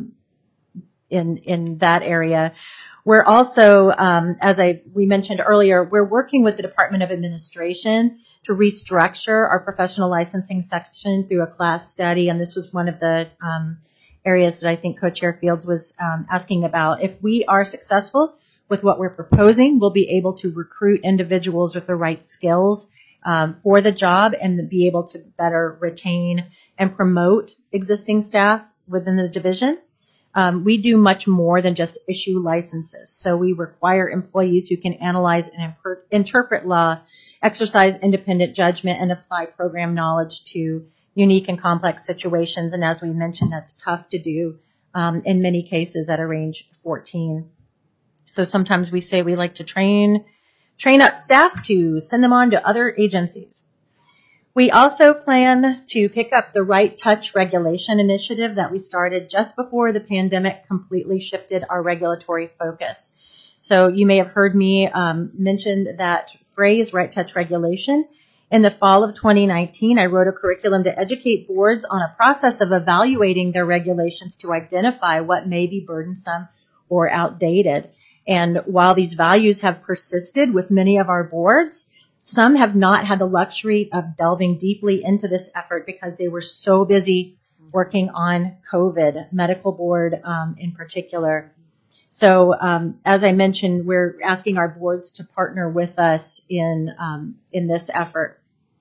in that area. We're also, we mentioned earlier, we're working with the Department of Administration to restructure our professional licensing section through a class study, and this was one of the areas that I think Co-Chair Fields was asking about. If we are successful with what we're proposing, we'll be able to recruit individuals with the right skills for the job and be able to better retain and promote existing staff within the division. We do much more than just issue licenses. So we require employees who can analyze and interpret law, exercise independent judgment, and apply program knowledge to unique and complex situations. And as we mentioned, that's tough to do in many cases at a range 14. So sometimes we say we like to train up staff to send them on to other agencies. We also plan to pick up the Right Touch regulation initiative that we started just before the pandemic completely shifted our regulatory focus. So you may have heard me mention that phrase, Right Touch regulation. In the fall of 2019, I wrote a curriculum to educate boards on a process of evaluating their regulations to identify what may be burdensome or outdated. And while these values have persisted with many of our boards, some have not had the luxury of delving deeply into this effort because they were so busy working on COVID, medical board in particular. So as I mentioned, we're asking our boards to partner with us in this effort.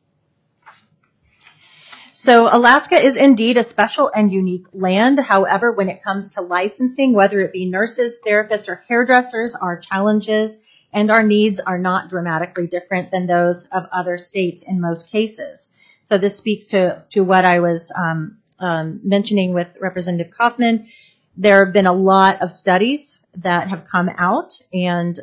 So Alaska is indeed a special and unique land. However, when it comes to licensing, whether it be nurses, therapists, or hairdressers, our challenges and our needs are not dramatically different than those of other states in most cases. So this speaks to what I was mentioning with Representative Kaufman. There have been a lot of studies that have come out, and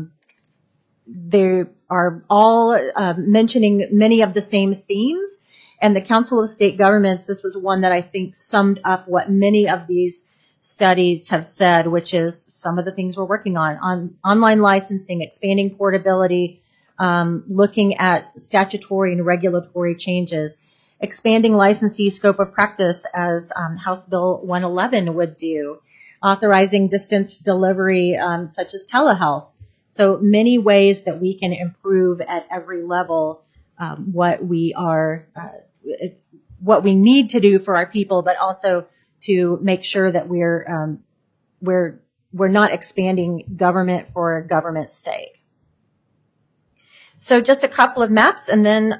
they are all mentioning many of the same themes. And the Council of State Governments, this was one that I think summed up what many of these studies have said, which is some of the things we're working on online licensing, expanding portability, looking at statutory and regulatory changes, expanding licensee scope of practice as House Bill 111 would do, authorizing distance delivery such as telehealth. So many ways that we can improve at every level what we need to do for our people, but also to make sure that we're not expanding government for government's sake. So just a couple of maps, and then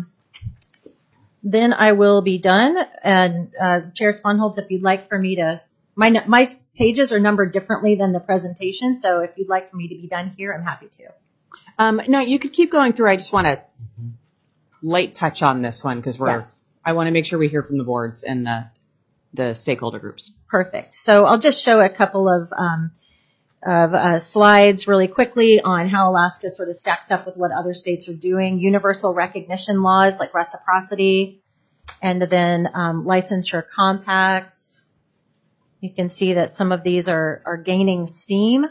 I will be done. And Chair Sponholz, if you'd like for me to, my pages are numbered differently than the presentation, so if you'd like for me to be done here, I'm happy to. No, you could keep going through. I just want to light touch on this one because I want to make sure we hear from the boards and the stakeholder groups. Perfect. So I'll just show a couple of slides really quickly on how Alaska sort of stacks up with what other states are doing. Universal recognition laws like reciprocity, and then licensure compacts. You can see that some of these are gaining steam.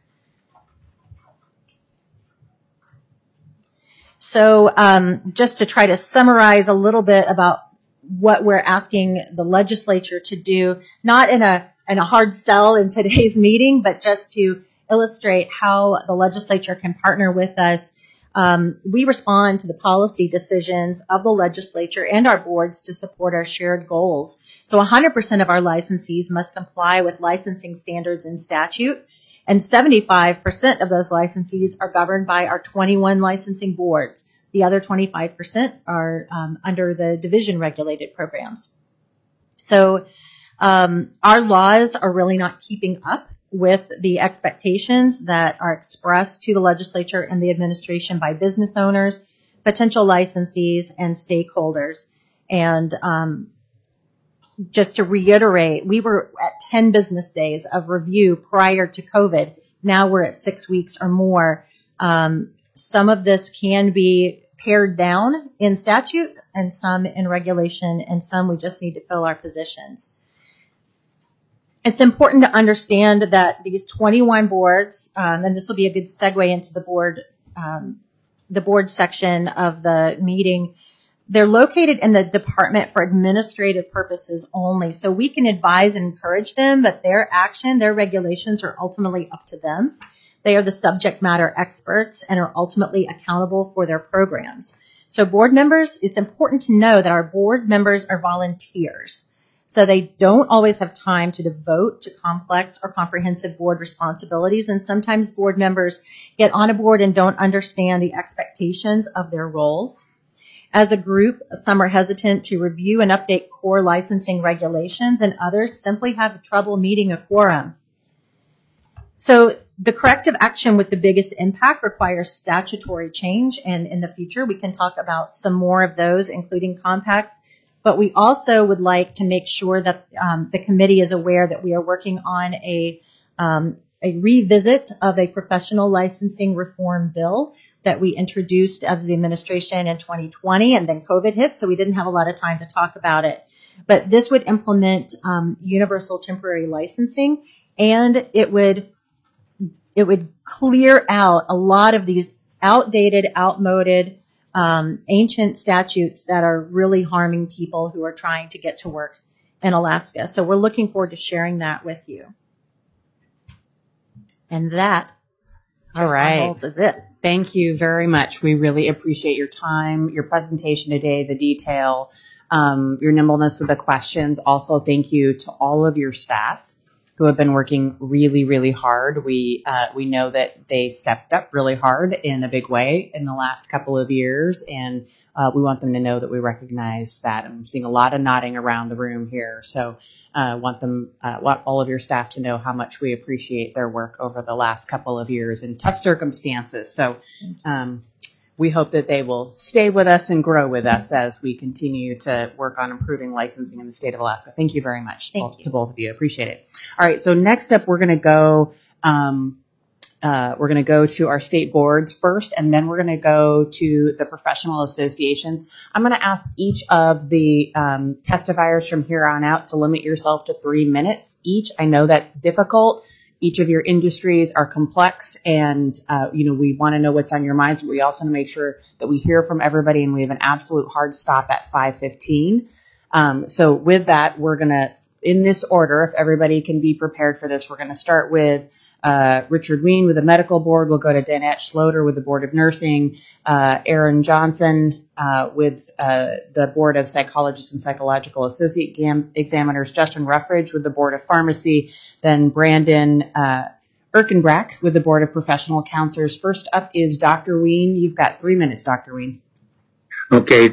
So just to try to summarize a little bit about what we're asking the legislature to do, not in a hard sell in today's meeting, but just to illustrate how the legislature can partner with us. We respond to the policy decisions of the legislature and our boards to support our shared goals. So 100% of our licensees must comply with licensing standards in statute, and 75% of those licensees are governed by our 21 licensing boards. The other 25% are under the division regulated programs. So our laws are really not keeping up with the expectations that are expressed to the legislature and the administration by business owners, potential licensees, and stakeholders. And just to reiterate, we were at 10 business days of review prior to COVID. Now we're at 6 weeks or more. Some of this can be pared down in statute and some in regulation, and some we just need to fill our positions. It's important to understand that these 21 boards, and this will be a good segue into the board section of the meeting, they're located in the Department for Administrative Purposes only. So we can advise and encourage them, but their action, their regulations are ultimately up to them. They are the subject matter experts and are ultimately accountable for their programs. So board members, it's important to know that our board members are volunteers. So they don't always have time to devote to complex or comprehensive board responsibilities. And sometimes board members get on a board and don't understand the expectations of their roles. As a group, some are hesitant to review and update core licensing regulations, and others simply have trouble meeting a quorum. So the corrective action with the biggest impact requires statutory change, and in the future we can talk about some more of those, including compacts, But we also would like to make sure that the committee is aware that we are working on a revisit of a professional licensing reform bill that we introduced as the administration in 2020, and then COVID hit, so we didn't have a lot of time to talk about it. But this would implement universal temporary licensing, and it would clear out a lot of these outdated, outmoded, ancient statutes that are really harming people who are trying to get to work in Alaska. So we're looking forward to sharing that with you. And that, all right, is it. Thank you very much. We really appreciate your time, your presentation today, the detail, your nimbleness with the questions. Also, thank you to all of your staff who have been working really, really hard. We know that they stepped up really hard in a big way in the last couple of years, and we want them to know that we recognize that. I'm seeing a lot of nodding around the room here, so want all of your staff to know how much we appreciate their work over the last couple of years in tough circumstances. So we hope that they will stay with us and grow with us as we continue to work on improving licensing in the state of Alaska. Thank you very much to both of you. Appreciate it. All right. So next up, we're going to go to our state boards first, and then we're going to go to the professional associations. I'm going to ask each of the testifiers from here on out to limit yourself to 3 minutes each. I know that's difficult. Each of your industries are complex, and we want to know what's on your minds. But we also want to make sure that we hear from everybody, and we have an absolute hard stop at 5:15. So with that, we're going to, in this order, if everybody can be prepared for this, we're going to start with Richard Ween with the medical board. We'll go to Danette Schloter with the Board of Nursing, Aaron Johnson with the Board of Psychologists and Psychological Associate Examiners, Justin Ruffridge with the Board of Pharmacy, then Brandon Erkenbrack with the Board of Professional Counselors. First up is Dr. Ween. You've got 3 minutes, Dr. Ween. Okay,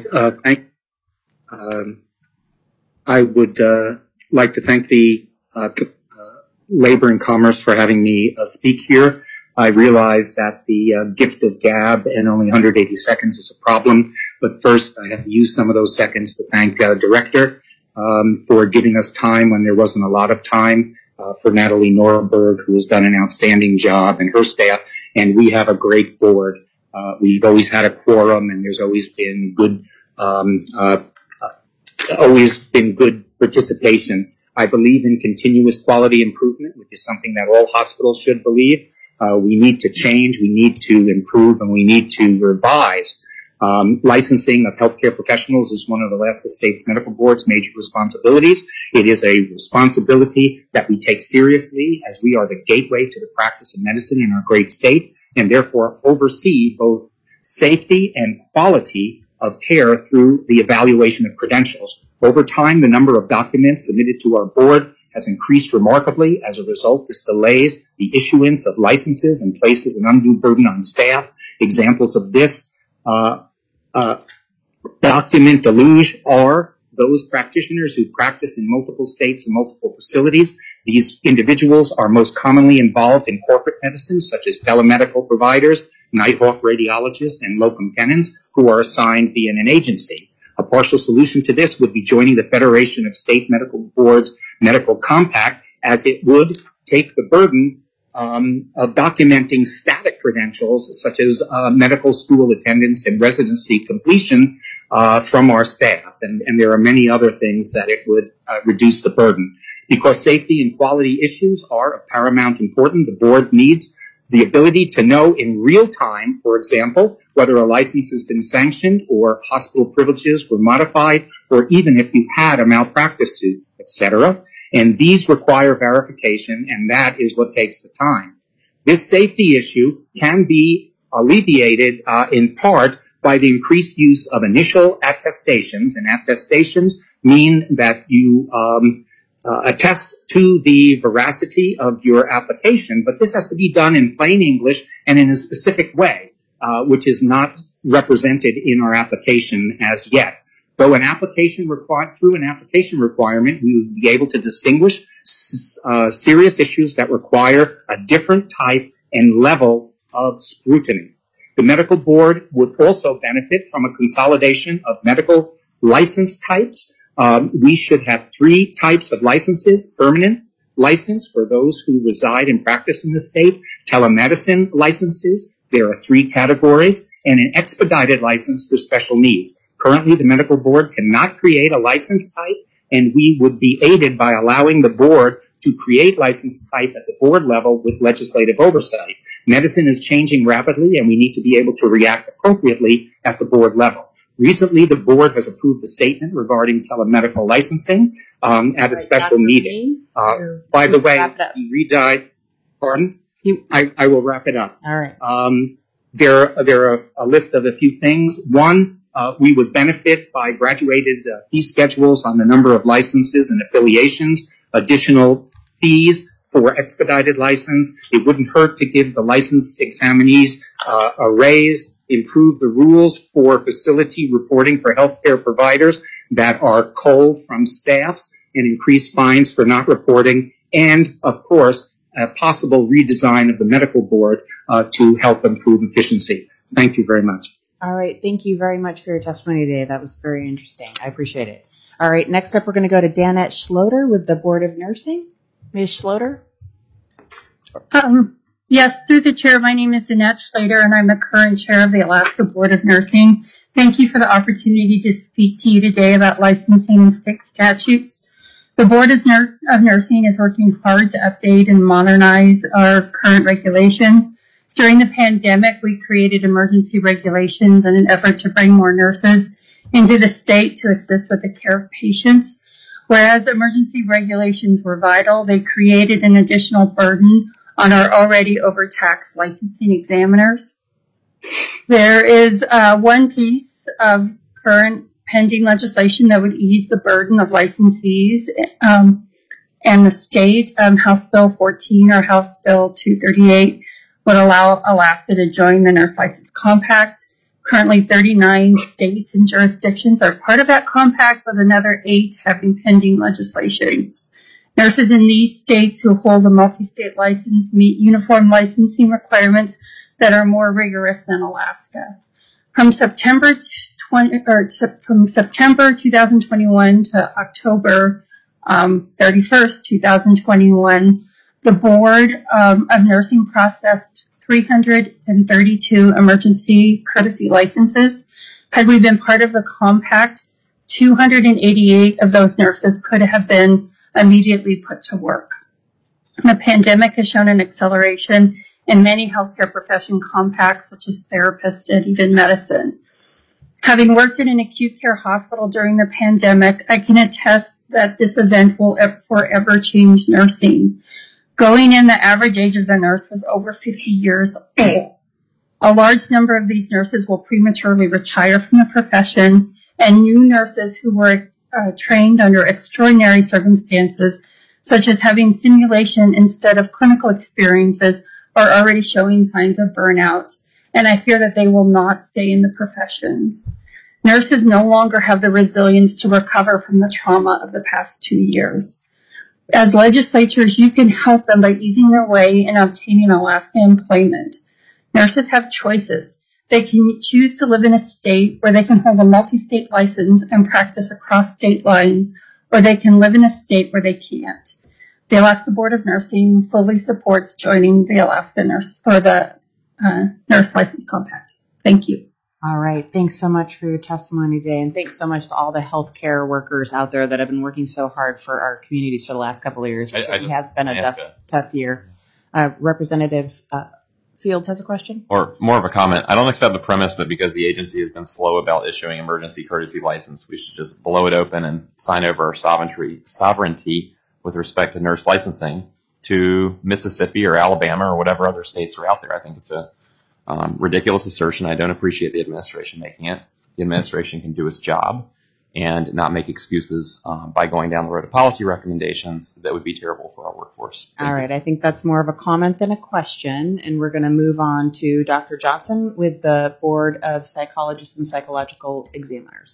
I would like to thank the Labor and Commerce for having me speak here. I realize that the gift of gab and only 180 seconds is a problem, but first I have to use some of those seconds to thank Director for giving us time when there wasn't a lot of time, for Natalie Norberg, who has done an outstanding job, and her staff, and we have a great board. We've always had a quorum, and there's always been good participation. I believe in continuous quality improvement, which is something that all hospitals should believe. We need to change, we need to improve, and we need to revise. Licensing of healthcare professionals is one of Alaska State's medical board's major responsibilities. It is a responsibility that we take seriously, as we are the gateway to the practice of medicine in our great state, and therefore oversee both safety and quality of care through the evaluation of credentials. Over time, the number of documents submitted to our board has increased remarkably. As a result, this delays the issuance of licenses and places an undue burden on staff. Examples of this document deluge are those practitioners who practice in multiple states and multiple facilities. These individuals are most commonly involved in corporate medicine, such as telemedical providers, Nighthawk radiologists, and locum tenens, who are assigned via an agency. A partial solution to this would be joining the Federation of State Medical Boards Medical Compact, as it would take the burden of documenting static credentials, such as medical school attendance and residency completion from our staff. And there are many other things that it would reduce the burden. Because safety and quality issues are of paramount importance, the board needs the ability to know in real time, for example, whether a license has been sanctioned or hospital privileges were modified, or even if you had a malpractice suit, etc. And these require verification, and that is what takes the time. This safety issue can be alleviated in part by the increased use of initial attestations, and attestations mean that you attest to the veracity of your application, but this has to be done in plain English and in a specific way, which is not represented in our application as yet. Though through an application requirement, we would be able to distinguish serious issues that require a different type and level of scrutiny. The medical board would also benefit from a consolidation of medical license types, We should have 3 types of licenses: permanent license for those who reside and practice in the state, telemedicine licenses, there are 3 categories, and an expedited license for special needs. Currently, the medical board cannot create a license type, and we would be aided by allowing the board to create license type at the board level with legislative oversight. Medicine is changing rapidly, and we need to be able to react appropriately at the board level. Recently, the board has approved a statement regarding telemedical licensing at a special meeting. By the way, he redied. Pardon? I will wrap it up. All right. There are a list of a few things. One, we would benefit by graduated fee schedules on the number of licenses and affiliations, additional fees for expedited license. It wouldn't hurt to give the licensed examinees a raise, improve the rules for facility reporting for healthcare providers that are culled from staffs, and increase fines for not reporting, and, of course, a possible redesign of the medical board to help improve efficiency. Thank you very much. All right. Thank you very much for your testimony today. That was very interesting. I appreciate it. All right. Next up, we're going to go to Danette Schloter with the Board of Nursing. Ms. Schloter? Yes, through the chair, my name is Danette Schloter, and I'm the current chair of the Alaska Board of Nursing. Thank you for the opportunity to speak to you today about licensing and state statutes. The Board of Nursing is working hard to update and modernize our current regulations. During the pandemic, we created emergency regulations in an effort to bring more nurses into the state to assist with the care of patients. Whereas emergency regulations were vital, they created an additional burden on our already overtaxed licensing examiners. There is one piece of current pending legislation that would ease the burden of licensees and the state. House Bill 14 or House Bill 238 would allow Alaska to join the Nurse License Compact. Currently, 39 states and jurisdictions are part of that compact, with another 8 having pending legislation. Nurses in these states who hold a multi-state license meet uniform licensing requirements that are more rigorous than Alaska. From September 2021 to October 31st, 2021, the Board of Nursing processed 332 emergency courtesy licenses. Had we been part of the compact, 288 of those nurses could have been immediately put to work. The pandemic has shown an acceleration in many healthcare profession compacts, such as therapists and even medicine. Having worked in an acute care hospital during the pandemic, I can attest that this event will forever change nursing. Going in, the average age of the nurse was over 50 years old. A large number of these nurses will prematurely retire from the profession, and new nurses who were trained under extraordinary circumstances, such as having simulation instead of clinical experiences, are already showing signs of burnout, and I fear that they will not stay in the professions. Nurses no longer have the resilience to recover from the trauma of the past 2 years. As legislatures, you can help them by easing their way in obtaining Alaska employment. Nurses have choices. They can choose to live in a state where they can hold a multi-state license and practice across state lines, or they can live in a state where they can't. The Alaska Board of Nursing fully supports joining the Alaska Nurse License Compact. Thank you. All right. Thanks so much for your testimony today, and thanks so much to all the healthcare workers out there that have been working so hard for our communities for the last couple of years. It certainly has been a tough year. Representative Fields has a question? Or more of a comment. I don't accept the premise that because the agency has been slow about issuing emergency courtesy license, we should just blow it open and sign over our sovereignty with respect to nurse licensing to Mississippi or Alabama or whatever other states are out there. I think it's a ridiculous assertion. I don't appreciate the administration making it. The administration can do its job and not make excuses by going down the road of policy recommendations that would be terrible for our workforce. All right. I think that's more of a comment than a question, and we're going to move on to Dr. Johnson with the Board of Psychologists and Psychological Examiners.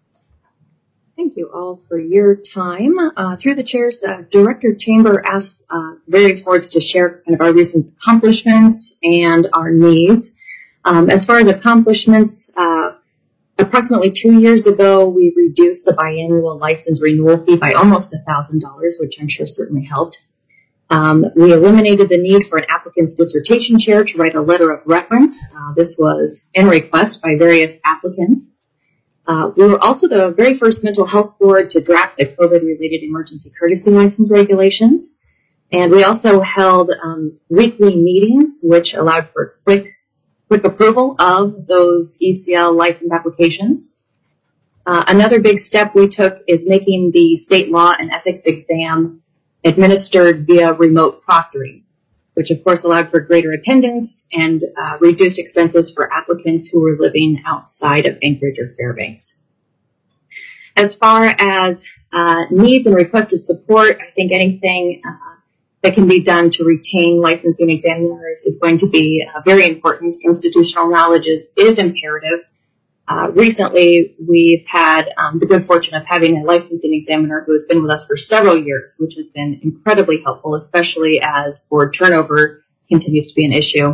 Thank you all for your time. Through the chairs, Director Chamber asked various boards to share kind of our recent accomplishments and our needs. As far as accomplishments, Approximately 2 years ago, we reduced the biannual license renewal fee by almost $1,000, which I'm sure certainly helped. We eliminated the need for an applicant's dissertation chair to write a letter of reference. This was in request by various applicants. We were also the very first mental health board to draft the COVID-related emergency courtesy license regulations. And we also held weekly meetings, which allowed for quick approval of those ECL license applications. Another big step we took is making the state law and ethics exam administered via remote proctoring, which of course allowed for greater attendance and reduced expenses for applicants who were living outside of Anchorage or Fairbanks. As far as needs and requested support, I think anything that can be done to retain licensing examiners is going to be very important. Institutional knowledge is imperative. Recently, we've had the good fortune of having a licensing examiner who has been with us for several years, which has been incredibly helpful, especially as board turnover continues to be an issue.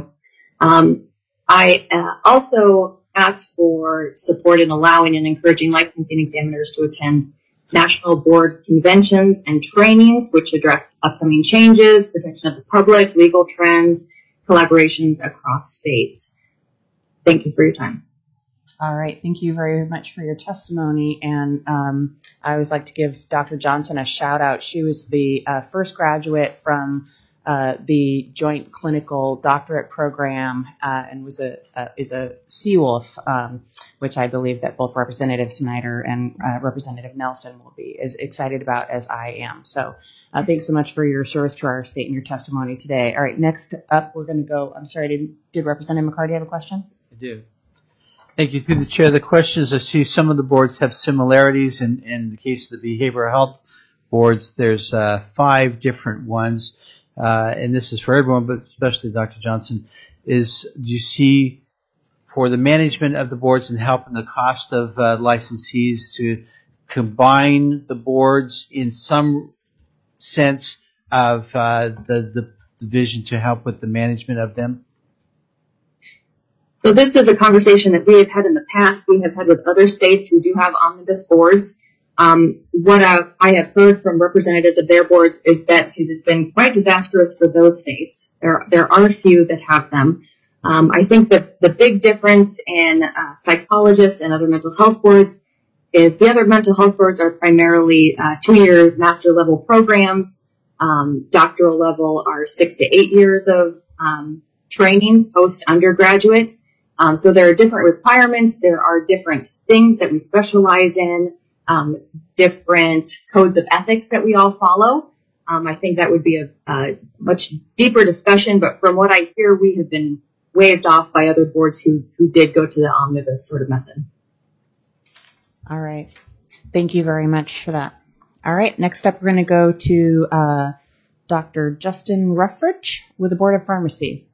I also asked for support in allowing and encouraging licensing examiners to attend national board conventions and trainings, which address upcoming changes, protection of the public, legal trends, collaborations across states. Thank you for your time. All right. Thank you very much for your testimony. And I always like to give Dr. Johnson a shout out. She was the first graduate from the Joint Clinical Doctorate Program and is a Seawolf, which I believe that both Representative Snyder and Representative Nelson will be as excited about as I am. So thanks so much for your service to our state and your testimony today. All right. Next up, we're going to go. I'm sorry. Did Representative McCarty have a question? I do. Thank you. Through the chair, the questions, I see some of the boards have similarities. In the case of the behavioral health boards, there's 5 different ones. And this is for everyone, but especially Dr. Johnson, do you see for the management of the boards and helping the cost of licensees to combine the boards in some sense of the division to help with the management of them? So this is a conversation that we have had in the past. We have had with other states who do have omnibus boards. What I have heard from representatives of their boards is that it has been quite disastrous for those states. There are a few that have them. I think that the big difference in psychologists and other mental health boards is the other mental health boards are primarily 2-year master level programs. Doctoral level are 6 to 8 years of training post undergraduate. So there are different requirements. There are different things that we specialize in. Different codes of ethics that we all follow. I think that would be a much deeper discussion, but from what I hear, we have been waved off by other boards who did go to the omnibus sort of method. All right. Thank you very much for that. All right. Next up, we're going to go to Dr. Justin Ruffridge with the Board of Pharmacy.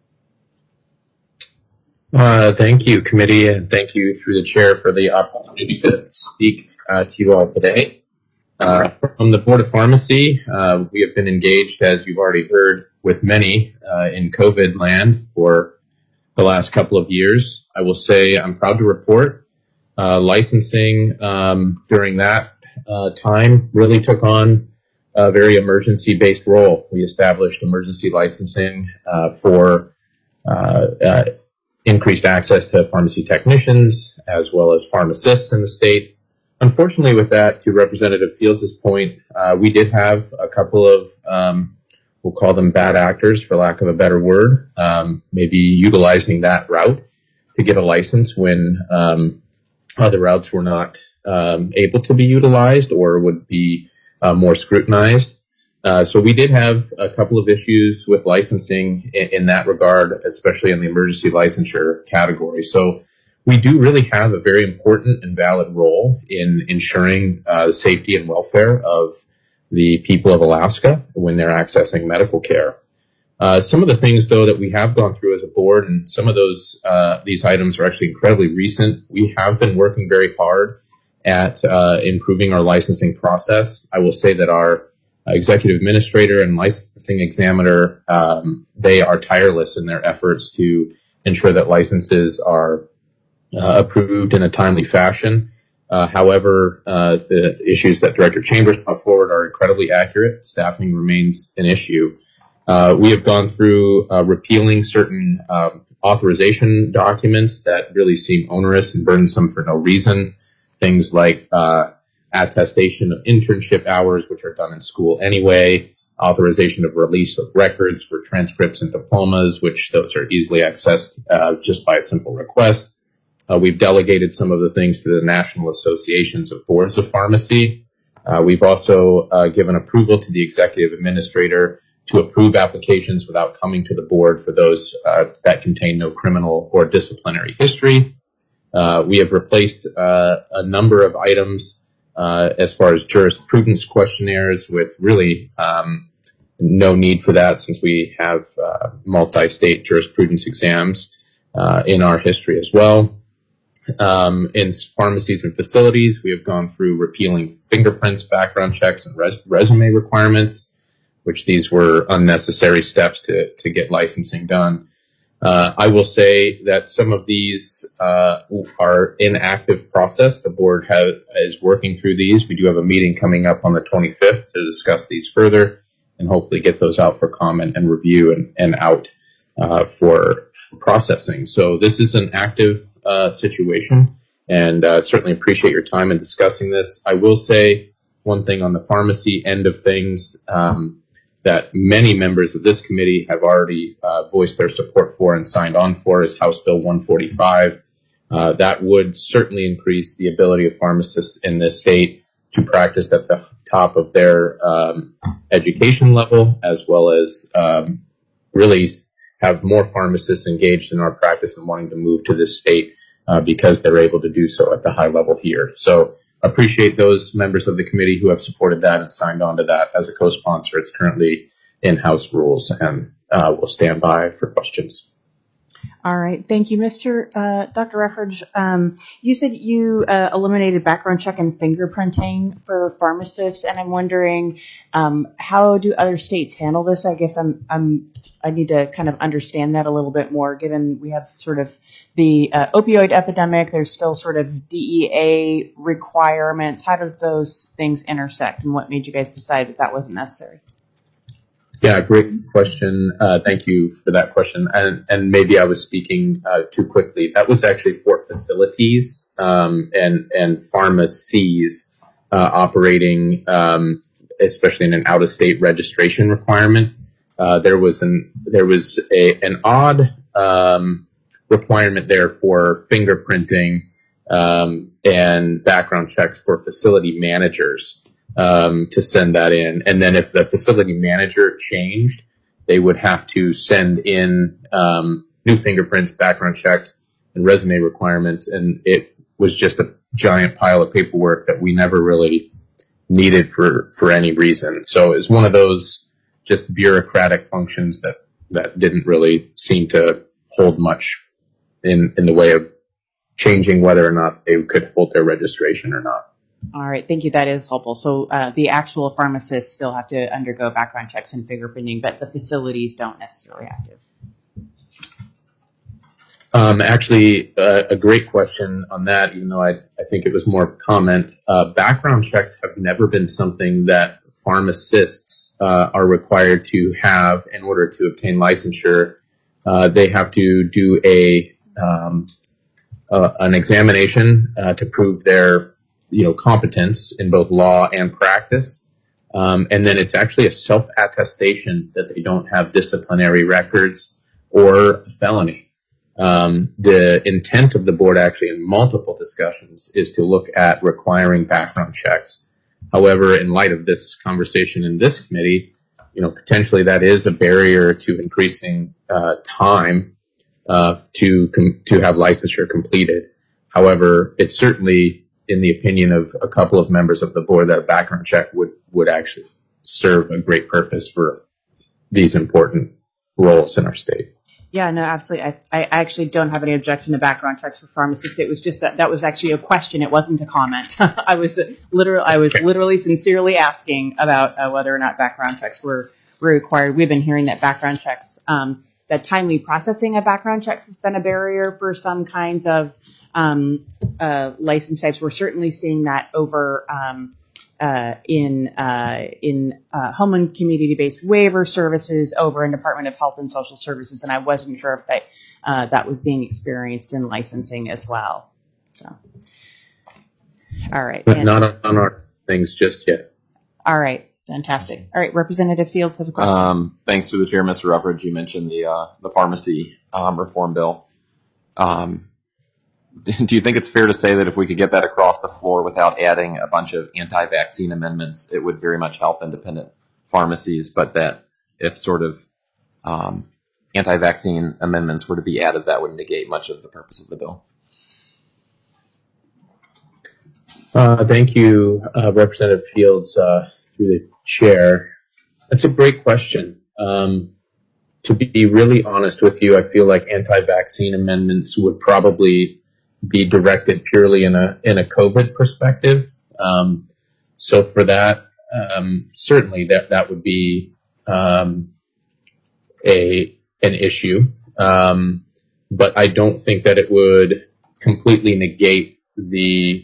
Thank you, committee, and thank you through the chair for the opportunity to speak to you all today. From the Board of Pharmacy, we have been engaged, as you've already heard, with many in COVID land for the last couple of years. I will say I'm proud to report licensing during that time really took on a very emergency-based role. We established emergency licensing for increased access to pharmacy technicians as well as pharmacists in the state. Unfortunately, with that, to Representative Fields' point, we did have a couple of, we'll call them bad actors, for lack of a better word, maybe utilizing that route to get a license when other routes were not able to be utilized or would be more scrutinized. So we did have a couple of issues with licensing in that regard, especially in the emergency licensure category. So we do really have a very important and valid role in ensuring the safety and welfare of the people of Alaska when they're accessing medical care. Some of the things, though, that we have gone through as a board, and some of those these items are actually incredibly recent. We have been working very hard at improving our licensing process. I will say that our executive administrator and licensing examiner, they are tireless in their efforts to ensure that licenses are approved in a timely fashion. However, the issues that Director Chambers brought forward are incredibly accurate. Staffing remains an issue. We have gone through repealing certain authorization documents that really seem onerous and burdensome for no reason. Things like attestation of internship hours, which are done in school anyway, authorization of release of records for transcripts and diplomas, which those are easily accessed just by a simple request. We've delegated some of the things to the National Associations of Boards of Pharmacy. We've also given approval to the executive administrator to approve applications without coming to the board for those that contain no criminal or disciplinary history. We have replaced a number of items as far as jurisprudence questionnaires with really no need for that, since we have multi-state jurisprudence exams in our history as well. In pharmacies and facilities, we have gone through repealing fingerprints, background checks, and resume requirements, which these were unnecessary steps to get licensing done. I will say that some of these are in active process. The board is working through these. We do have a meeting coming up on the 25th to discuss these further and hopefully get those out for comment and review and out for processing. So this is an active situation, and certainly appreciate your time in discussing this. I will say one thing on the pharmacy end of things that many members of this committee have already voiced their support for and signed on for is House Bill 145. That would certainly increase the ability of pharmacists in this state to practice at the top of their education level, as well as really have more pharmacists engaged in our practice and wanting to move to this state because they're able to do so at the high level here. So appreciate those members of the committee who have supported that and signed on to that as a co-sponsor. It's currently in House rules, and we'll stand by for questions. All right. Thank you, Dr. Ruffridge. You said you eliminated background check and fingerprinting for pharmacists, and I'm wondering how do other states handle this? I guess I need to kind of understand that a little bit more, given we have sort of the opioid epidemic. There's still sort of DEA requirements. How do those things intersect, and what made you guys decide that that wasn't necessary? Yeah, great question. Thank you for that question. And maybe I was speaking too quickly. That was actually for facilities and pharmacies operating, especially in an out-of-state registration requirement. There was an odd requirement there for fingerprinting and background checks for facility managers. To send that in. And then if the facility manager changed, they would have to send in new fingerprints, background checks, and resume requirements. And it was just a giant pile of paperwork that we never really needed for any reason. So it's one of those just bureaucratic functions that didn't really seem to hold much in the way of changing whether or not they could hold their registration or not. All right. Thank you. That is helpful. So the actual pharmacists still have to undergo background checks and fingerprinting, but the facilities don't necessarily have to. Actually, a great question on that, even though I think it was more comment. Background checks have never been something that pharmacists are required to have in order to obtain licensure. They have to do an examination to prove their competence in both law and practice. And then it's actually a self-attestation that they don't have disciplinary records or felony. The intent of the board actually in multiple discussions is to look at requiring background checks. However, in light of this conversation in this committee, potentially that is a barrier to increasing time to have licensure completed. However, it's certainly in the opinion of a couple of members of the board that a background check would actually serve a great purpose for these important roles in our state. Yeah, no, absolutely. I actually don't have any objection to background checks for pharmacists. It was just that was actually a question. It wasn't a comment. I was literally sincerely asking about whether or not background checks were required. We've been hearing that background checks, that timely processing of background checks has been a barrier for some kinds of license types. We're certainly seeing that over in home and community-based waiver services, over in Department of Health and Social Services, and I wasn't sure if that was being experienced in licensing as well. So, all right. But not on our things just yet. All right. Fantastic. All right. Representative Fields has a question. Thanks through the chair, Mr. Ruppert. You mentioned the pharmacy reform bill. Do you think it's fair to say that if we could get that across the floor without adding a bunch of anti-vaccine amendments, it would very much help independent pharmacies, but that if sort of anti-vaccine amendments were to be added, that would negate much of the purpose of the bill? Thank you, Representative Fields, through the chair. That's a great question. To be really honest with you, I feel like anti-vaccine amendments would probably be directed purely in a COVID perspective. So for that, certainly that would be an issue. But I don't think that it would completely negate the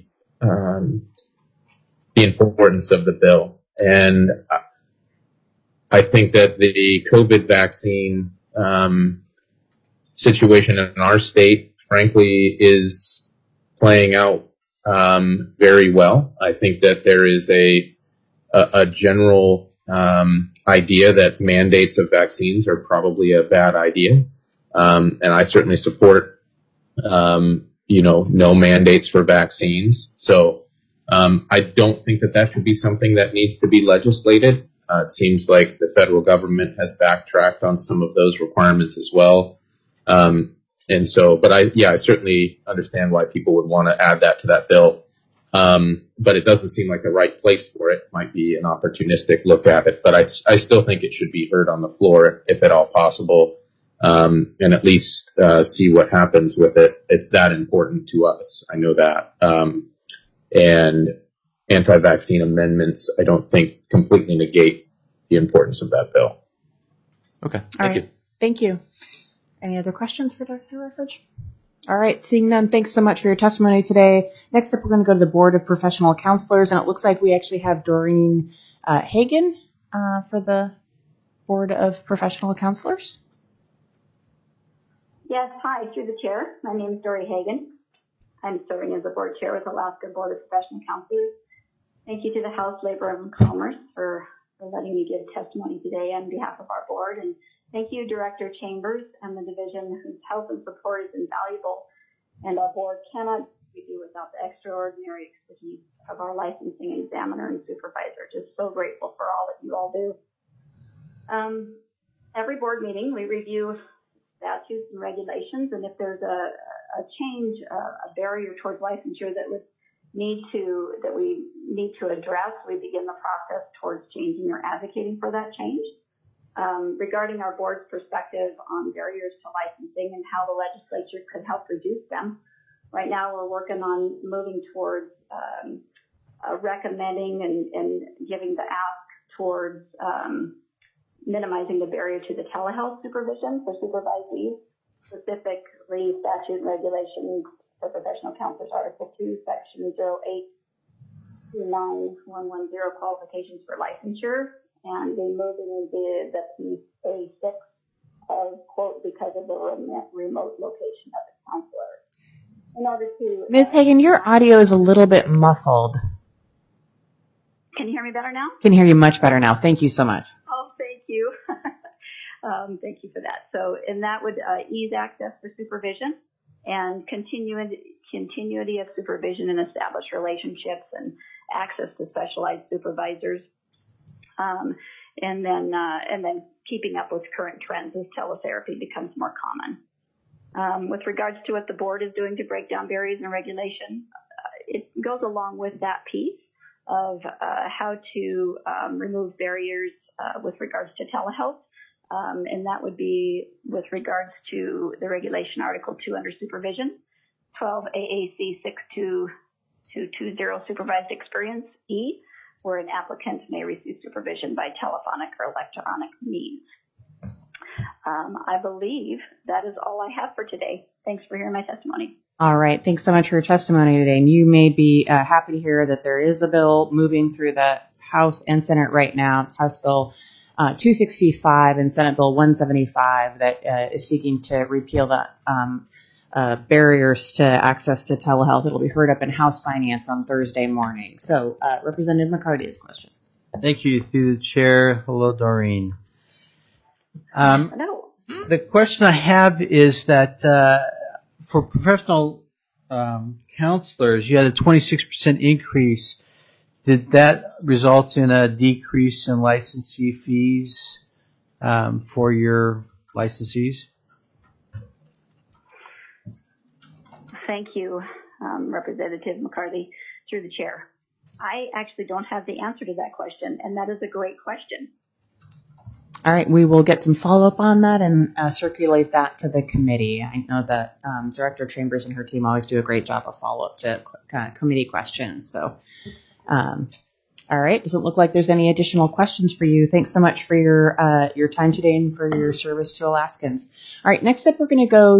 importance of the bill. And I think that the COVID vaccine situation in our state, frankly, is playing out very well. I think that there is a general idea that mandates of vaccines are probably a bad idea, and I certainly support no mandates for vaccines. So I don't think that should be something that needs to be legislated. It seems like the federal government has backtracked on some of those requirements as well. But I certainly understand why people would want to add that to that bill. But it doesn't seem like the right place for it. It might be an opportunistic look at it, but I still think it should be heard on the floor if at all possible, and at least see what happens with it. It's that important to us. I know that. And anti-vaccine amendments, I don't think completely negate the importance of that bill. Okay. Thank you. Thank you. Any other questions for Dr. Ruffridge? All right. Seeing none, thanks so much for your testimony today. Next up, we're going to go to the Board of Professional Counselors, and it looks like we actually have Doreen Hagan for the Board of Professional Counselors. Yes, hi, through the chair. My name is Dory Hagan. I'm serving as the board chair with Alaska Board of Professional Counselors. Thank you to the House Labor and Commerce for letting me give testimony today on behalf of our board. And thank you, Director Chambers and the division whose help and support is invaluable. And our board cannot do without the extraordinary expertise of our licensing examiner and supervisor. Just so grateful for all that you all do. Every board meeting, we review statutes and regulations, and if there's a change, a barrier towards licensure that we need to address, we begin the process towards changing or advocating for that change. Regarding our board's perspective on barriers to licensing and how the legislature could help reduce them, right now we're working on moving towards recommending and giving the ask towards minimizing the barrier to the telehealth supervision for supervisees, specifically statute and regulations for professional counselors, Article 2, Section 08-29110, qualifications for licensure, and removing the PA6 of, quote, because of the remote location of the counselor. In order to... Ms. Hagan, your audio is a little bit muffled. Can you hear me better now? Can hear you much better now. Thank you so much. Oh, thank you. Thank you for that. So, and that would ease access for supervision and continuity of supervision and established relationships and access to specialized supervisors. And then keeping up with current trends as teletherapy becomes more common. With regards to what the board is doing to break down barriers and regulation, it goes along with that piece of how to remove barriers with regards to telehealth. And that would be with regards to the regulation Article 2 under supervision, 12 AAC 62220 supervised experience E, where an applicant may receive supervision by telephonic or electronic means. I believe that is all I have for today. Thanks for hearing my testimony. All right. Thanks so much for your testimony today. And you may be happy to hear that there is a bill moving through the House and Senate right now. It's House Bill 265 and Senate Bill 175 that is seeking to repeal the barriers to access to telehealth. It'll be heard up in House Finance on Thursday morning. So, Representative McCarty has a question. Thank you. Through the chair. Hello, Doreen. Hello. The question I have is that for professional counselors, you had a 26% increase. Did that result in a decrease in licensee fees for your licensees? Thank you, Representative McCarthy, through the chair. I actually don't have the answer to that question, and that is a great question. All right, we will get some follow-up on that and circulate that to the committee. I know that Director Chambers and her team always do a great job of follow-up to committee questions. So, all right, doesn't look like there's any additional questions for you. Thanks so much for your time today and for your service to Alaskans. All right, next up we're going to go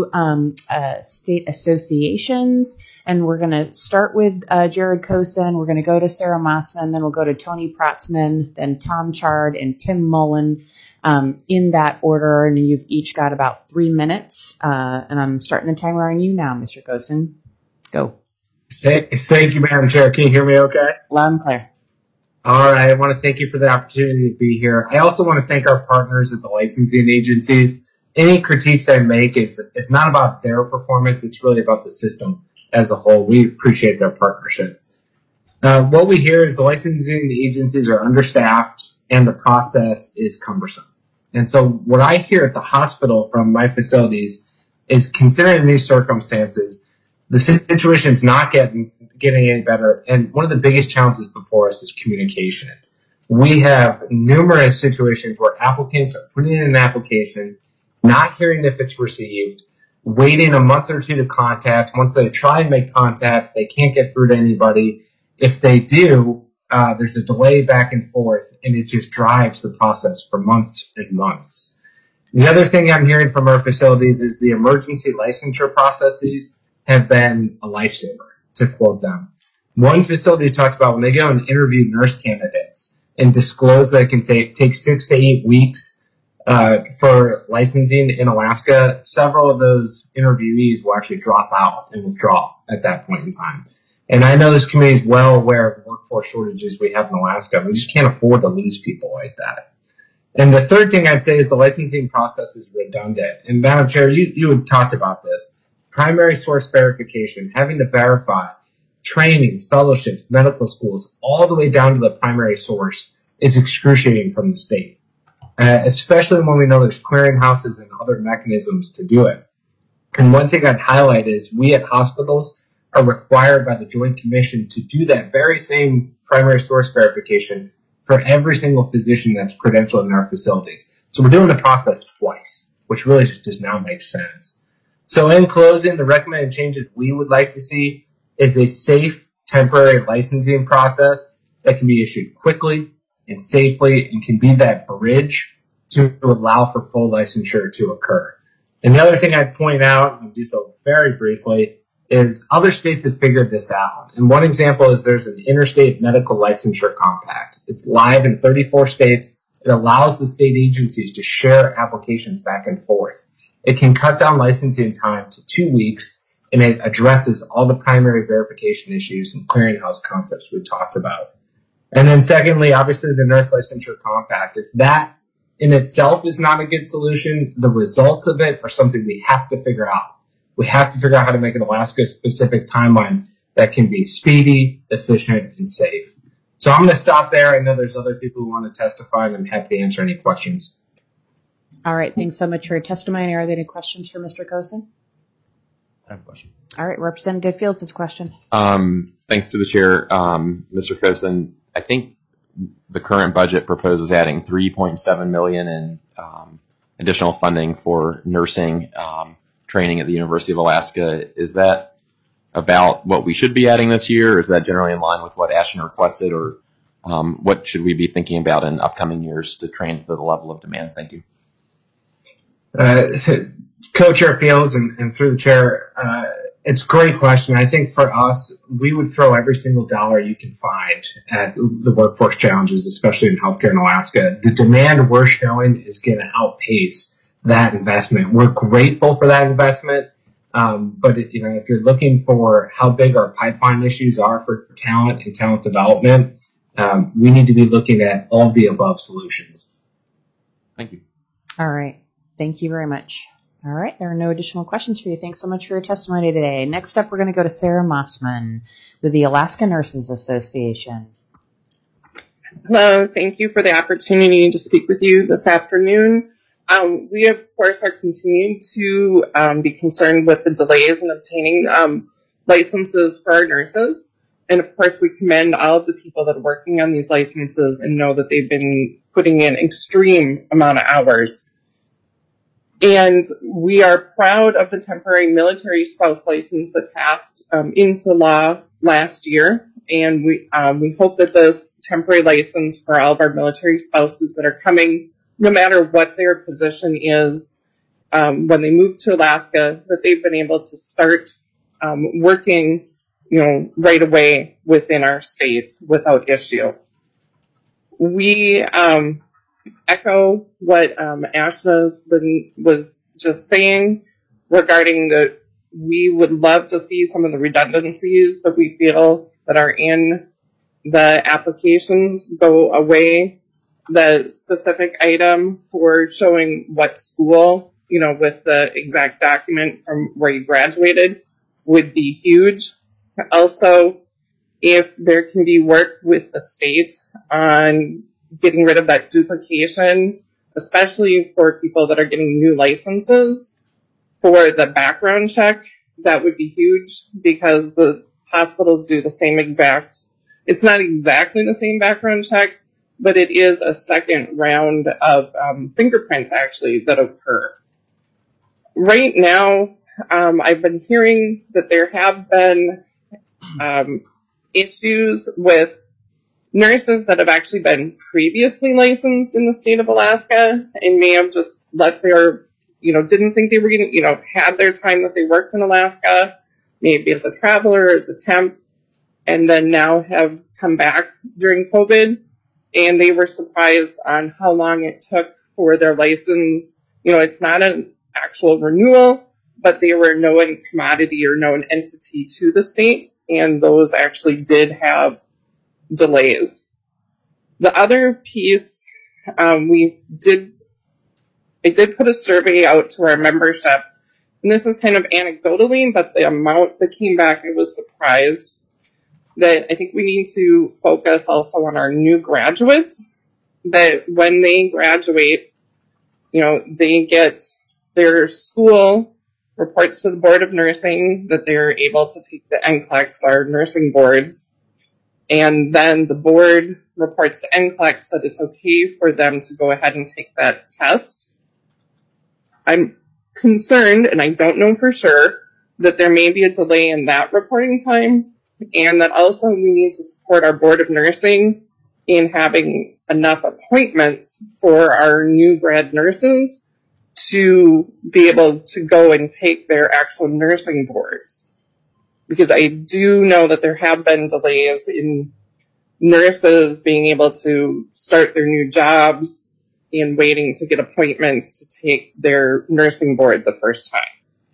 to state associations. And we're going to start with Jared Kosen. We're going to go to Sarah Mossman. Then we'll go to Tony Pratzman, then Tom Chard, and Tim Mullen in that order. And you've each got about 3 minutes. And I'm starting the timer on you now, Mr. Kosen. Go. Thank you, Madam Chair. Can you hear me okay? Loud and clear. All right. I want to thank you for the opportunity to be here. I also want to thank our partners at the licensing agencies. Any critiques I make is not about their performance. It's really about the system as a whole. We appreciate their partnership. What we hear is the licensing agencies are understaffed and the process is cumbersome. And so what I hear at the hospital from my facilities is, considering these circumstances, the situation's not getting any better. And one of the biggest challenges before us is communication. We have numerous situations where applicants are putting in an application, not hearing if it's received, waiting a month or two to contact. Once they try and make contact, they can't get through to anybody. If they do, there's a delay back and forth, and it just drives the process for months and months. The other thing I'm hearing from our facilities is the emergency licensure processes have been a lifesaver, to quote them. One facility talked about when they go and interview nurse candidates and disclose that it can take 6 to 8 weeks for licensing in Alaska, several of those interviewees will actually drop out and withdraw at that point in time. And I know this committee is well aware of the workforce shortages we have in Alaska. We just can't afford to lose people like that. And the third thing I'd say is the licensing process is redundant. And Madam Chair, you had talked about this. Primary source verification, having to verify trainings, fellowships, medical schools, all the way down to the primary source is excruciating from the state. Especially when we know there's clearinghouses and other mechanisms to do it. And one thing I'd highlight is we at hospitals are required by the Joint Commission to do that very same primary source verification for every single physician that's credentialed in our facilities. So we're doing the process twice, which really just does not make sense. So in closing, the recommended changes we would like to see is a safe temporary licensing process that can be issued quickly and safely and can be that bridge to allow for full licensure to occur. And the other thing I'd point out, and I'll do so very briefly, is other states have figured this out. And one example is there's an interstate medical licensure compact. It's live in 34 states. It allows the state agencies to share applications back and forth. It can cut down licensing time to 2 weeks, and it addresses all the primary verification issues and clearinghouse concepts we talked about. And then secondly, obviously the nurse licensure compact. If that in itself is not a good solution, the results of it are something we have to figure out. We have to figure out how to make an Alaska-specific timeline that can be speedy, efficient, and safe. So I'm going to stop there. I know there's other people who want to testify, and I'm happy to answer any questions. All right, thanks so much for your testimony. Are there any questions for Mr. Kosen? I have a question. All right, Representative Fields has a question. Thanks to the chair, Mr. Kosen. I think the current budget proposes adding $3.7 million in additional funding for nursing training at the University of Alaska. Is that about what we should be adding this year, or is that generally in line with what Ashton requested, or what should we be thinking about in upcoming years to train to the level of demand? Thank you. Co-Chair Fields and through the chair, It's a great question. I think for us, we would throw every single dollar you can find at the workforce challenges, especially in healthcare in Alaska. The demand we're showing is going to outpace that investment. We're grateful for that investment. But if you're looking for how big our pipeline issues are for talent and talent development, we need to be looking at all of the above solutions. Thank you. All right. Thank you very much. All right. There are no additional questions for you. Thanks so much for your testimony today. Next up, we're going to go to Sarah Mossman with the Alaska Nurses Association. Hello. Thank you for the opportunity to speak with you this afternoon. We, of course, are continuing to be concerned with the delays in obtaining licenses for our nurses. And, of course, we commend all of the people that are working on these licenses and know that they've been putting in extreme amount of hours. And we are proud of the temporary military spouse license that passed into law last year. And we hope that this temporary license for all of our military spouses that are coming, no matter what their position is, when they move to Alaska, that they've been able to start working, right away within our state without issue. We echo what Ashna was just saying regarding that we would love to see some of the redundancies that we feel that are in the applications go away. The specific item for showing what school, with the exact document from where you graduated would be huge. Also, if there can be work with the state on getting rid of that duplication, especially for people that are getting new licenses for the background check, that would be huge because the hospitals do the same it's not exactly the same background check, but it is a second round of fingerprints actually that occur. Right now, I've been hearing that there have been issues with nurses that have actually been previously licensed in the state of Alaska and may have just let their, didn't think they were going to, had their time that they worked in Alaska, maybe as a traveler, as a temp, and then now have come back during COVID, and they were surprised on how long it took for their license. It's not an actual renewal, but they were known commodity or known entity to the state, and those actually did have delays. The other piece, I did put a survey out to our membership, and this is kind of anecdotally, but the amount that came back, I was surprised that I think we need to focus also on our new graduates, that when they graduate, they get their school reports to the Board of Nursing that they're able to take the NCLEX, our nursing boards, and then the board reports to NCLEX that it's okay for them to go ahead and take that test. I'm concerned, and I don't know for sure, that there may be a delay in that reporting time, and that also we need to support our Board of Nursing in having enough appointments for our new grad nurses to be able to go and take their actual nursing boards. Because I do know that there have been delays in nurses being able to start their new jobs and waiting to get appointments to take their nursing board the first time.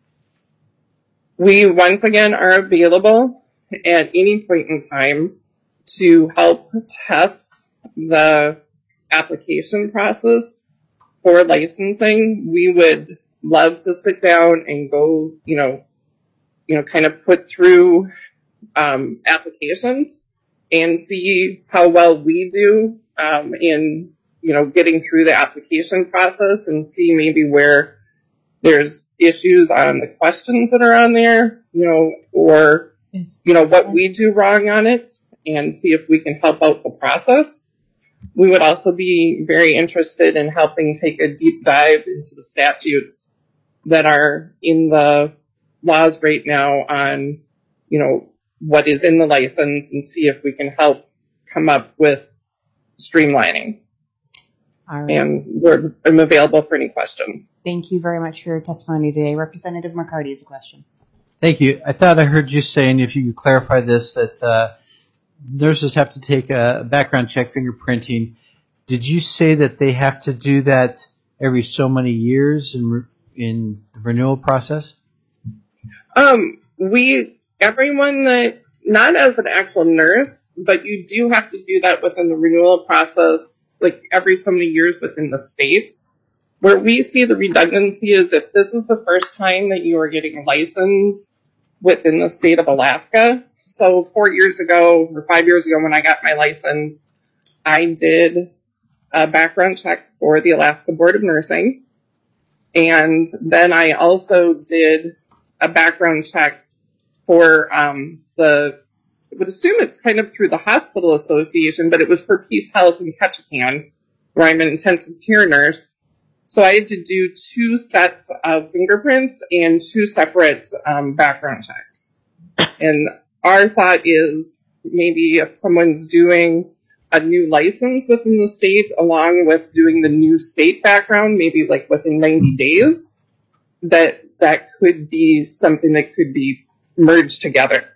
We once again are available at any point in time to help test the application process for licensing. We would love to sit down and go, kind of put through applications and see how well we do in, getting through the application process and see maybe where there's issues on the questions that are on there, or, what we do wrong on it and see if we can help out the process. We would also be very interested in helping take a deep dive into the statutes that are in the laws right now on, what is in the license and see if we can help come up with streamlining. All right. And I'm available for any questions. Thank you very much for your testimony today. Representative McCarty has a question. Thank you. I thought I heard you saying, if you could clarify this, that nurses have to take a background check fingerprinting. Did you say that they have to do that every so many years in the renewal process? Everyone that, not as an actual nurse, but you do have to do that within the renewal process, like every so many years within the state. Where we see the redundancy is if this is the first time that you are getting a license within the state of Alaska. So 4 years ago or 5 years ago when I got my license, I did a background check for the Alaska Board of Nursing. And then I also did a background check for I would assume it's kind of through the hospital association, but it was for Peace Health in Ketchikan, where I'm an intensive care nurse. So I had to do 2 sets of fingerprints and 2 separate background checks. And our thought is maybe if someone's doing a new license within the state along with doing the new state background, maybe like within 90 days, that could be something that could be merged together.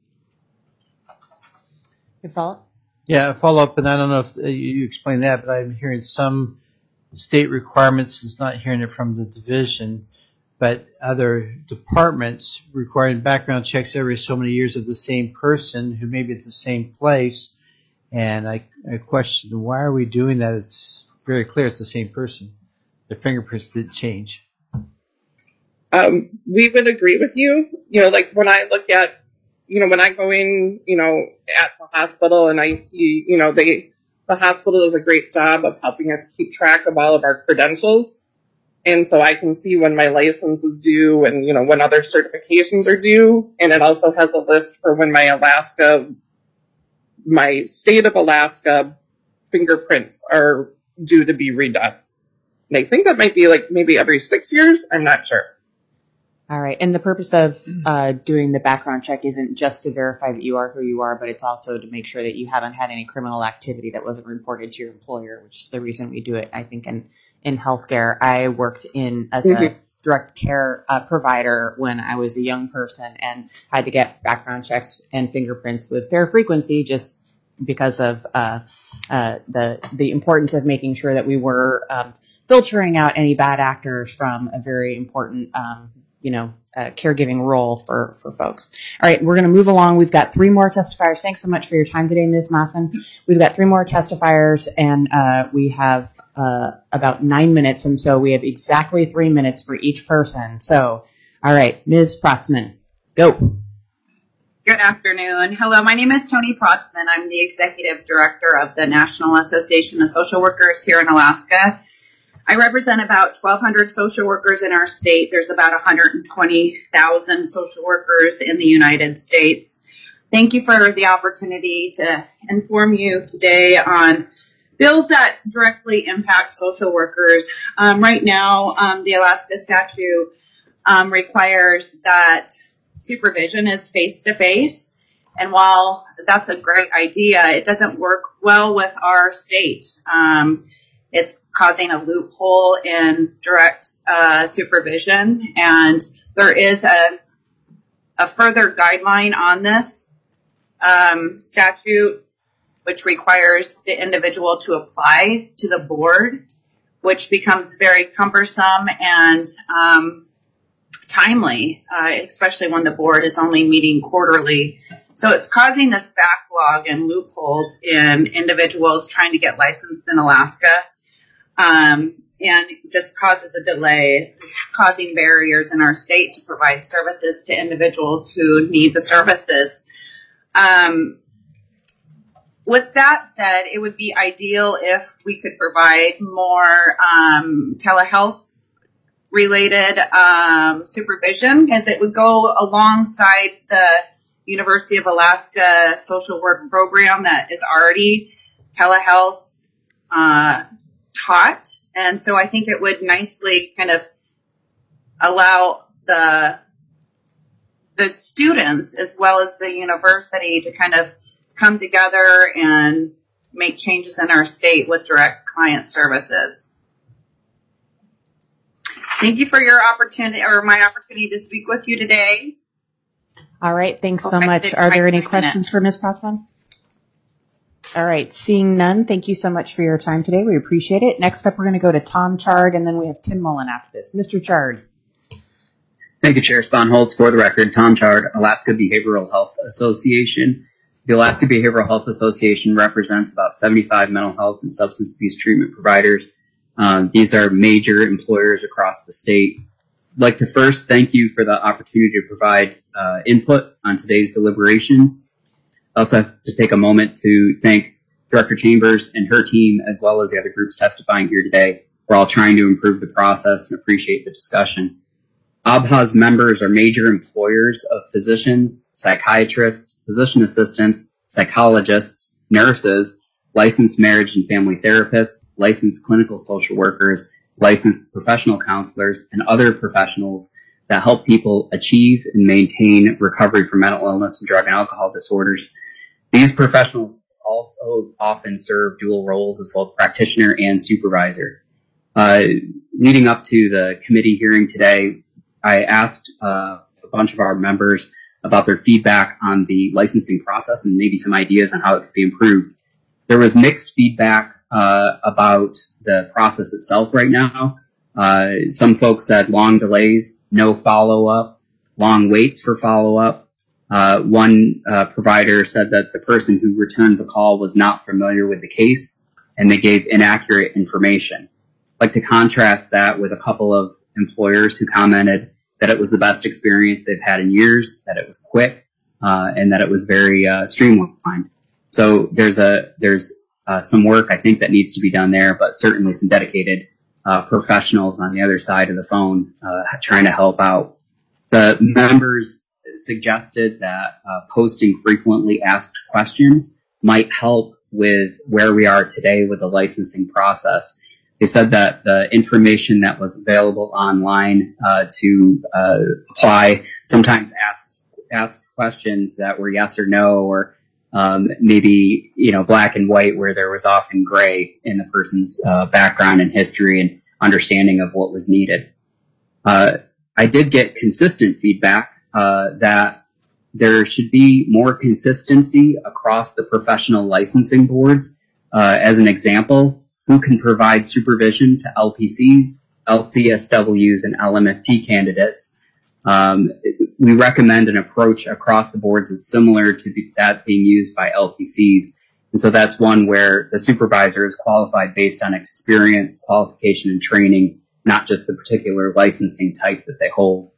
Your follow-up? Yeah, a follow-up, and I don't know if you explained that, but I'm hearing some state requirements, it's not hearing it from the division, but other departments requiring background checks every so many years of the same person who may be at the same place. And I question, why are we doing that? It's very clear it's the same person. Their fingerprints didn't change. We would agree with you. Like when I look at, when I go in, at the hospital and I see, the hospital does a great job of helping us keep track of all of our credentials. And so I can see when my license is due and, when other certifications are due. And it also has a list for when my state of Alaska fingerprints are due to be redone. And I think that might be like maybe every 6 years. I'm not sure. All right. And the purpose of doing the background check isn't just to verify that you are who you are, but it's also to make sure that you haven't had any criminal activity that wasn't reported to your employer, which is the reason we do it, I think, in healthcare. I worked as a direct care provider when I was a young person and had to get background checks and fingerprints with fair frequency just because of the importance of making sure that we were filtering out any bad actors from a very important caregiving role for folks. All right, we're going to move along. We've got 3 more testifiers. Thanks so much for your time today, Ms. Mossman. We've got 3 more testifiers, and we have about 9 minutes, and so we have exactly 3 minutes for each person. So, all right, Ms. Protzman, go. Good afternoon. Hello, my name is Toni Protzman. I'm the Executive Director of the National Association of Social Workers here in Alaska. I represent about 1,200 social workers in our state. There's about 120,000 social workers in the United States. Thank you for the opportunity to inform you today on bills that directly impact social workers. Right now, the Alaska statute requires that supervision is face-to-face. And while that's a great idea, it doesn't work well with our state. It's causing a loophole in direct supervision, and there is a further guideline on this statute, which requires the individual to apply to the board, which becomes very cumbersome and timely, especially when the board is only meeting quarterly. So it's causing this backlog and loopholes in individuals trying to get licensed in Alaska. And just causes a delay, causing barriers in our state to provide services to individuals who need the services. With that said, it would be ideal if we could provide more telehealth related supervision, because it would go alongside the University of Alaska social work program that is already telehealth taught. And so I think it would nicely kind of allow the students as well as the university to kind of come together and make changes in our state with direct client services. Thank you for your opportunity, or my opportunity, to speak with you today. All right. Thanks so much. Are there any questions for Ms. Protzman? All right. Seeing none, thank you so much for your time today. We appreciate it. Next up, we're going to go to Tom Chard, and then we have Tim Mullen after this. Mr. Chard. Thank you, Chair Sponholz. For the record, Tom Chard, Alaska Behavioral Health Association. The Alaska Behavioral Health Association represents about 75 mental health and substance abuse treatment providers. These are major employers across the state. I'd like to first thank you for the opportunity to provide input on today's deliberations. I also have to take a moment to thank Director Chambers and her team, as well as the other groups testifying here today. We're all trying to improve the process and appreciate the discussion. ABHA's members are major employers of physicians, psychiatrists, physician assistants, psychologists, nurses, licensed marriage and family therapists, licensed clinical social workers, licensed professional counselors, and other professionals that help people achieve and maintain recovery from mental illness and drug and alcohol disorders. These professionals also often serve dual roles as both practitioner and supervisor. Leading up to the committee hearing today, I asked a bunch of our members about their feedback on the licensing process and maybe some ideas on how it could be improved. There was mixed feedback about the process itself right now. Some folks said long delays, no follow-up, long waits for follow-up. One provider said that the person who returned the call was not familiar with the case and they gave inaccurate information. I'd like to contrast that with a couple of employers who commented that it was the best experience they've had in years, that it was quick, and that it was very streamlined. So there's some work I think that needs to be done there, but certainly some dedicated professionals on the other side of the phone trying to help out. The members suggested that posting frequently asked questions might help with where we are today with the licensing process. They said that the information that was available online to apply sometimes asked questions that were yes or no, or maybe black and white, where there was often gray in the person's background and history and understanding of what was needed. I did get consistent feedback that there should be more consistency across the professional licensing boards. As an example, who can provide supervision to LPCs, LCSWs, and LMFT candidates. We recommend an approach across the boards that's similar to that being used by LPCs. And so that's one where the supervisor is qualified based on experience, qualification, and training, not just the particular licensing type that they hold.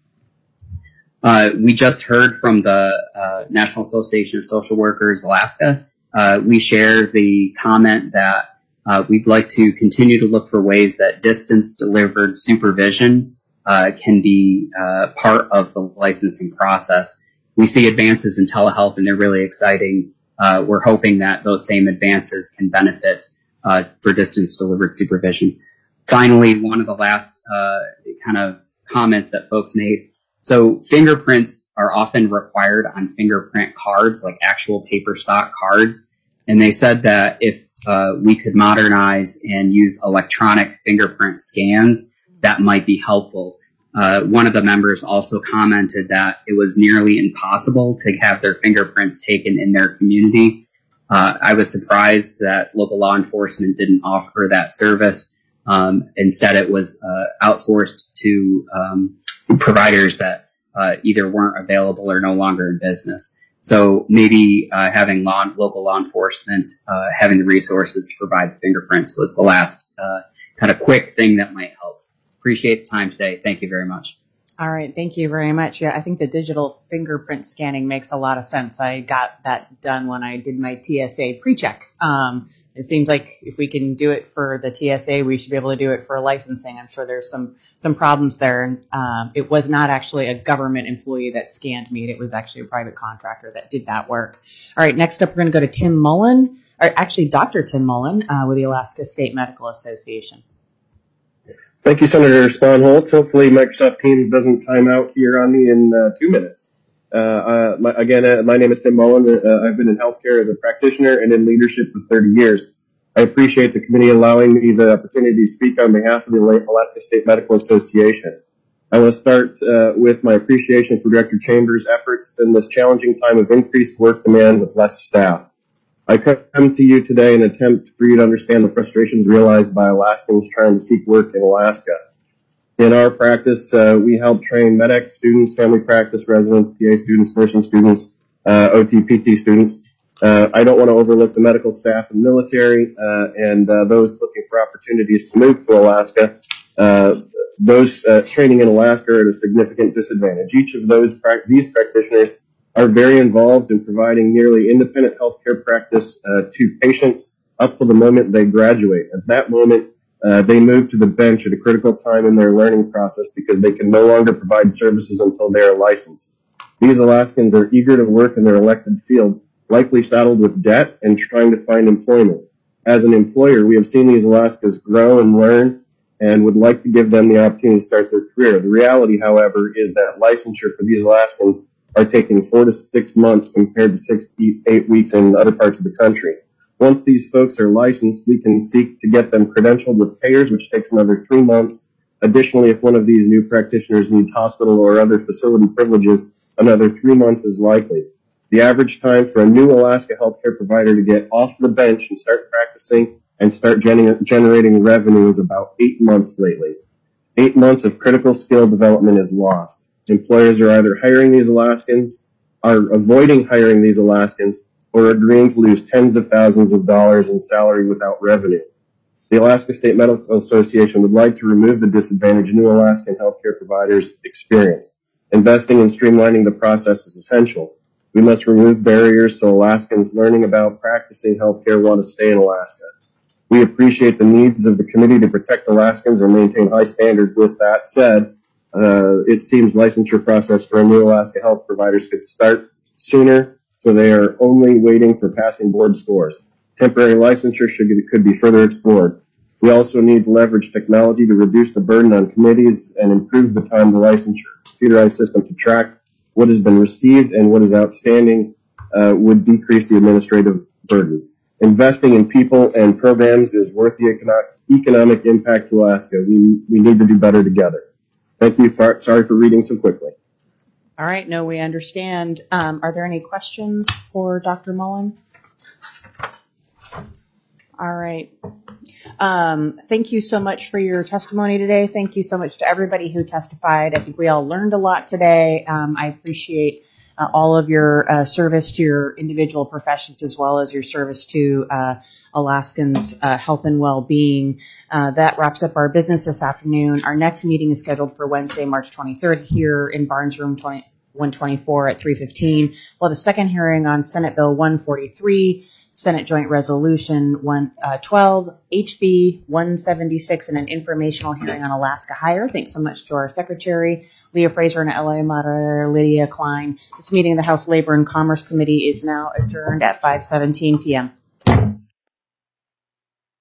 We just heard from the National Association of Social Workers, Alaska. We share the comment that we'd like to continue to look for ways that distance-delivered supervision can be part of the licensing process. We see advances in telehealth, and they're really exciting. We're hoping that those same advances can benefit for distance-delivered supervision. Finally, one of the last kind of comments that folks made. So fingerprints are often required on fingerprint cards, like actual paper stock cards. And they said that if we could modernize and use electronic fingerprint scans, that might be helpful. One of the members also commented that it was nearly impossible to have their fingerprints taken in their community. I was surprised that local law enforcement didn't offer that service. Instead, it was outsourced to providers that either weren't available or no longer in business. So maybe having local law enforcement having the resources to provide the fingerprints was the last kind of quick thing that might help. Appreciate the time today. Thank you very much. All right. Thank you very much. Yeah, I think the digital fingerprint scanning makes a lot of sense. I got that done when I did my TSA pre-check. It seems like if we can do it for the TSA, we should be able to do it for licensing. I'm sure there's some problems there. It was not actually a government employee that scanned me. It was actually a private contractor that did that work. All right. Next up, we're going to go to Tim Mullen, or actually Dr. Tim Mullen with the Alaska State Medical Association. Thank you, Senator Sponholz. Hopefully Microsoft Teams doesn't time out here on me in 2 minutes. My name is Tim Mullen. I've been in healthcare as a practitioner and in leadership for 30 years. I appreciate the committee allowing me the opportunity to speak on behalf of the Alaska State Medical Association. I want to start with my appreciation for Director Chambers' efforts in this challenging time of increased work demand with less staff. I come to you today in an attempt for you to understand the frustrations realized by Alaskans trying to seek work in Alaska. In our practice, we help train medic students, family practice residents, PA students, nursing students, OT, PT students. I don't want to overlook the medical staff and military and those looking for opportunities to move to Alaska. Those training in Alaska are at a significant disadvantage. Each of these practitioners are very involved in providing nearly independent healthcare practice to patients up to the moment they graduate. At that moment, they move to the bench at a critical time in their learning process because they can no longer provide services until they are licensed. These Alaskans are eager to work in their elected field, likely saddled with debt and trying to find employment. As an employer, we have seen these Alaskans grow and learn and would like to give them the opportunity to start their career. The reality, however, is that licensure for these Alaskans are taking 4 to 6 months compared to 6 to 8 weeks in other parts of the country. Once these folks are licensed, we can seek to get them credentialed with payers, which takes another 3 months. Additionally, if one of these new practitioners needs hospital or other facility privileges, another 3 months is likely. The average time for a new Alaska healthcare provider to get off the bench and start practicing and start generating revenue is about 8 months lately. 8 months of critical skill development is lost. Employers are either hiring these Alaskans, are avoiding hiring these Alaskans, or agreeing to lose tens of thousands of dollars in salary without revenue. The Alaska State Medical Association would like to remove the disadvantage new Alaskan healthcare providers experience. Investing in streamlining the process is essential. We must remove barriers so Alaskans learning about practicing healthcare want to stay in Alaska. We appreciate the needs of the committee to protect Alaskans and maintain high standards. With that said, it seems licensure process for new Alaska health providers could start sooner, so they are only waiting for passing board scores. Temporary licensure could be further explored. We also need to leverage technology to reduce the burden on committees and improve the time to licensure. Computerized system to track what has been received and what is outstanding would decrease the administrative burden. Investing in people and programs is worth the economic impact to Alaska. We need to do better together. Thank you. Sorry for reading so quickly. All right. No, we understand. Are there any questions for Dr. Mullen? All right. Thank you so much for your testimony today. Thank you so much to everybody who testified. I think we all learned a lot today. I appreciate all of your service to your individual professions as well as your service to Alaskans' health and well-being. That wraps up our business this afternoon. Our next meeting is scheduled for Wednesday, March 23rd here in Barnes Room 124 at 3:15. We'll have a second hearing on Senate Bill 143, Senate Joint Resolution 112, HB 176, and an informational hearing on Alaska Hire. Thanks so much to our Secretary, Leah Fraser, and LA Moderator Lydia Klein. This meeting of the House Labor and Commerce Committee is now adjourned at 5:17 p.m.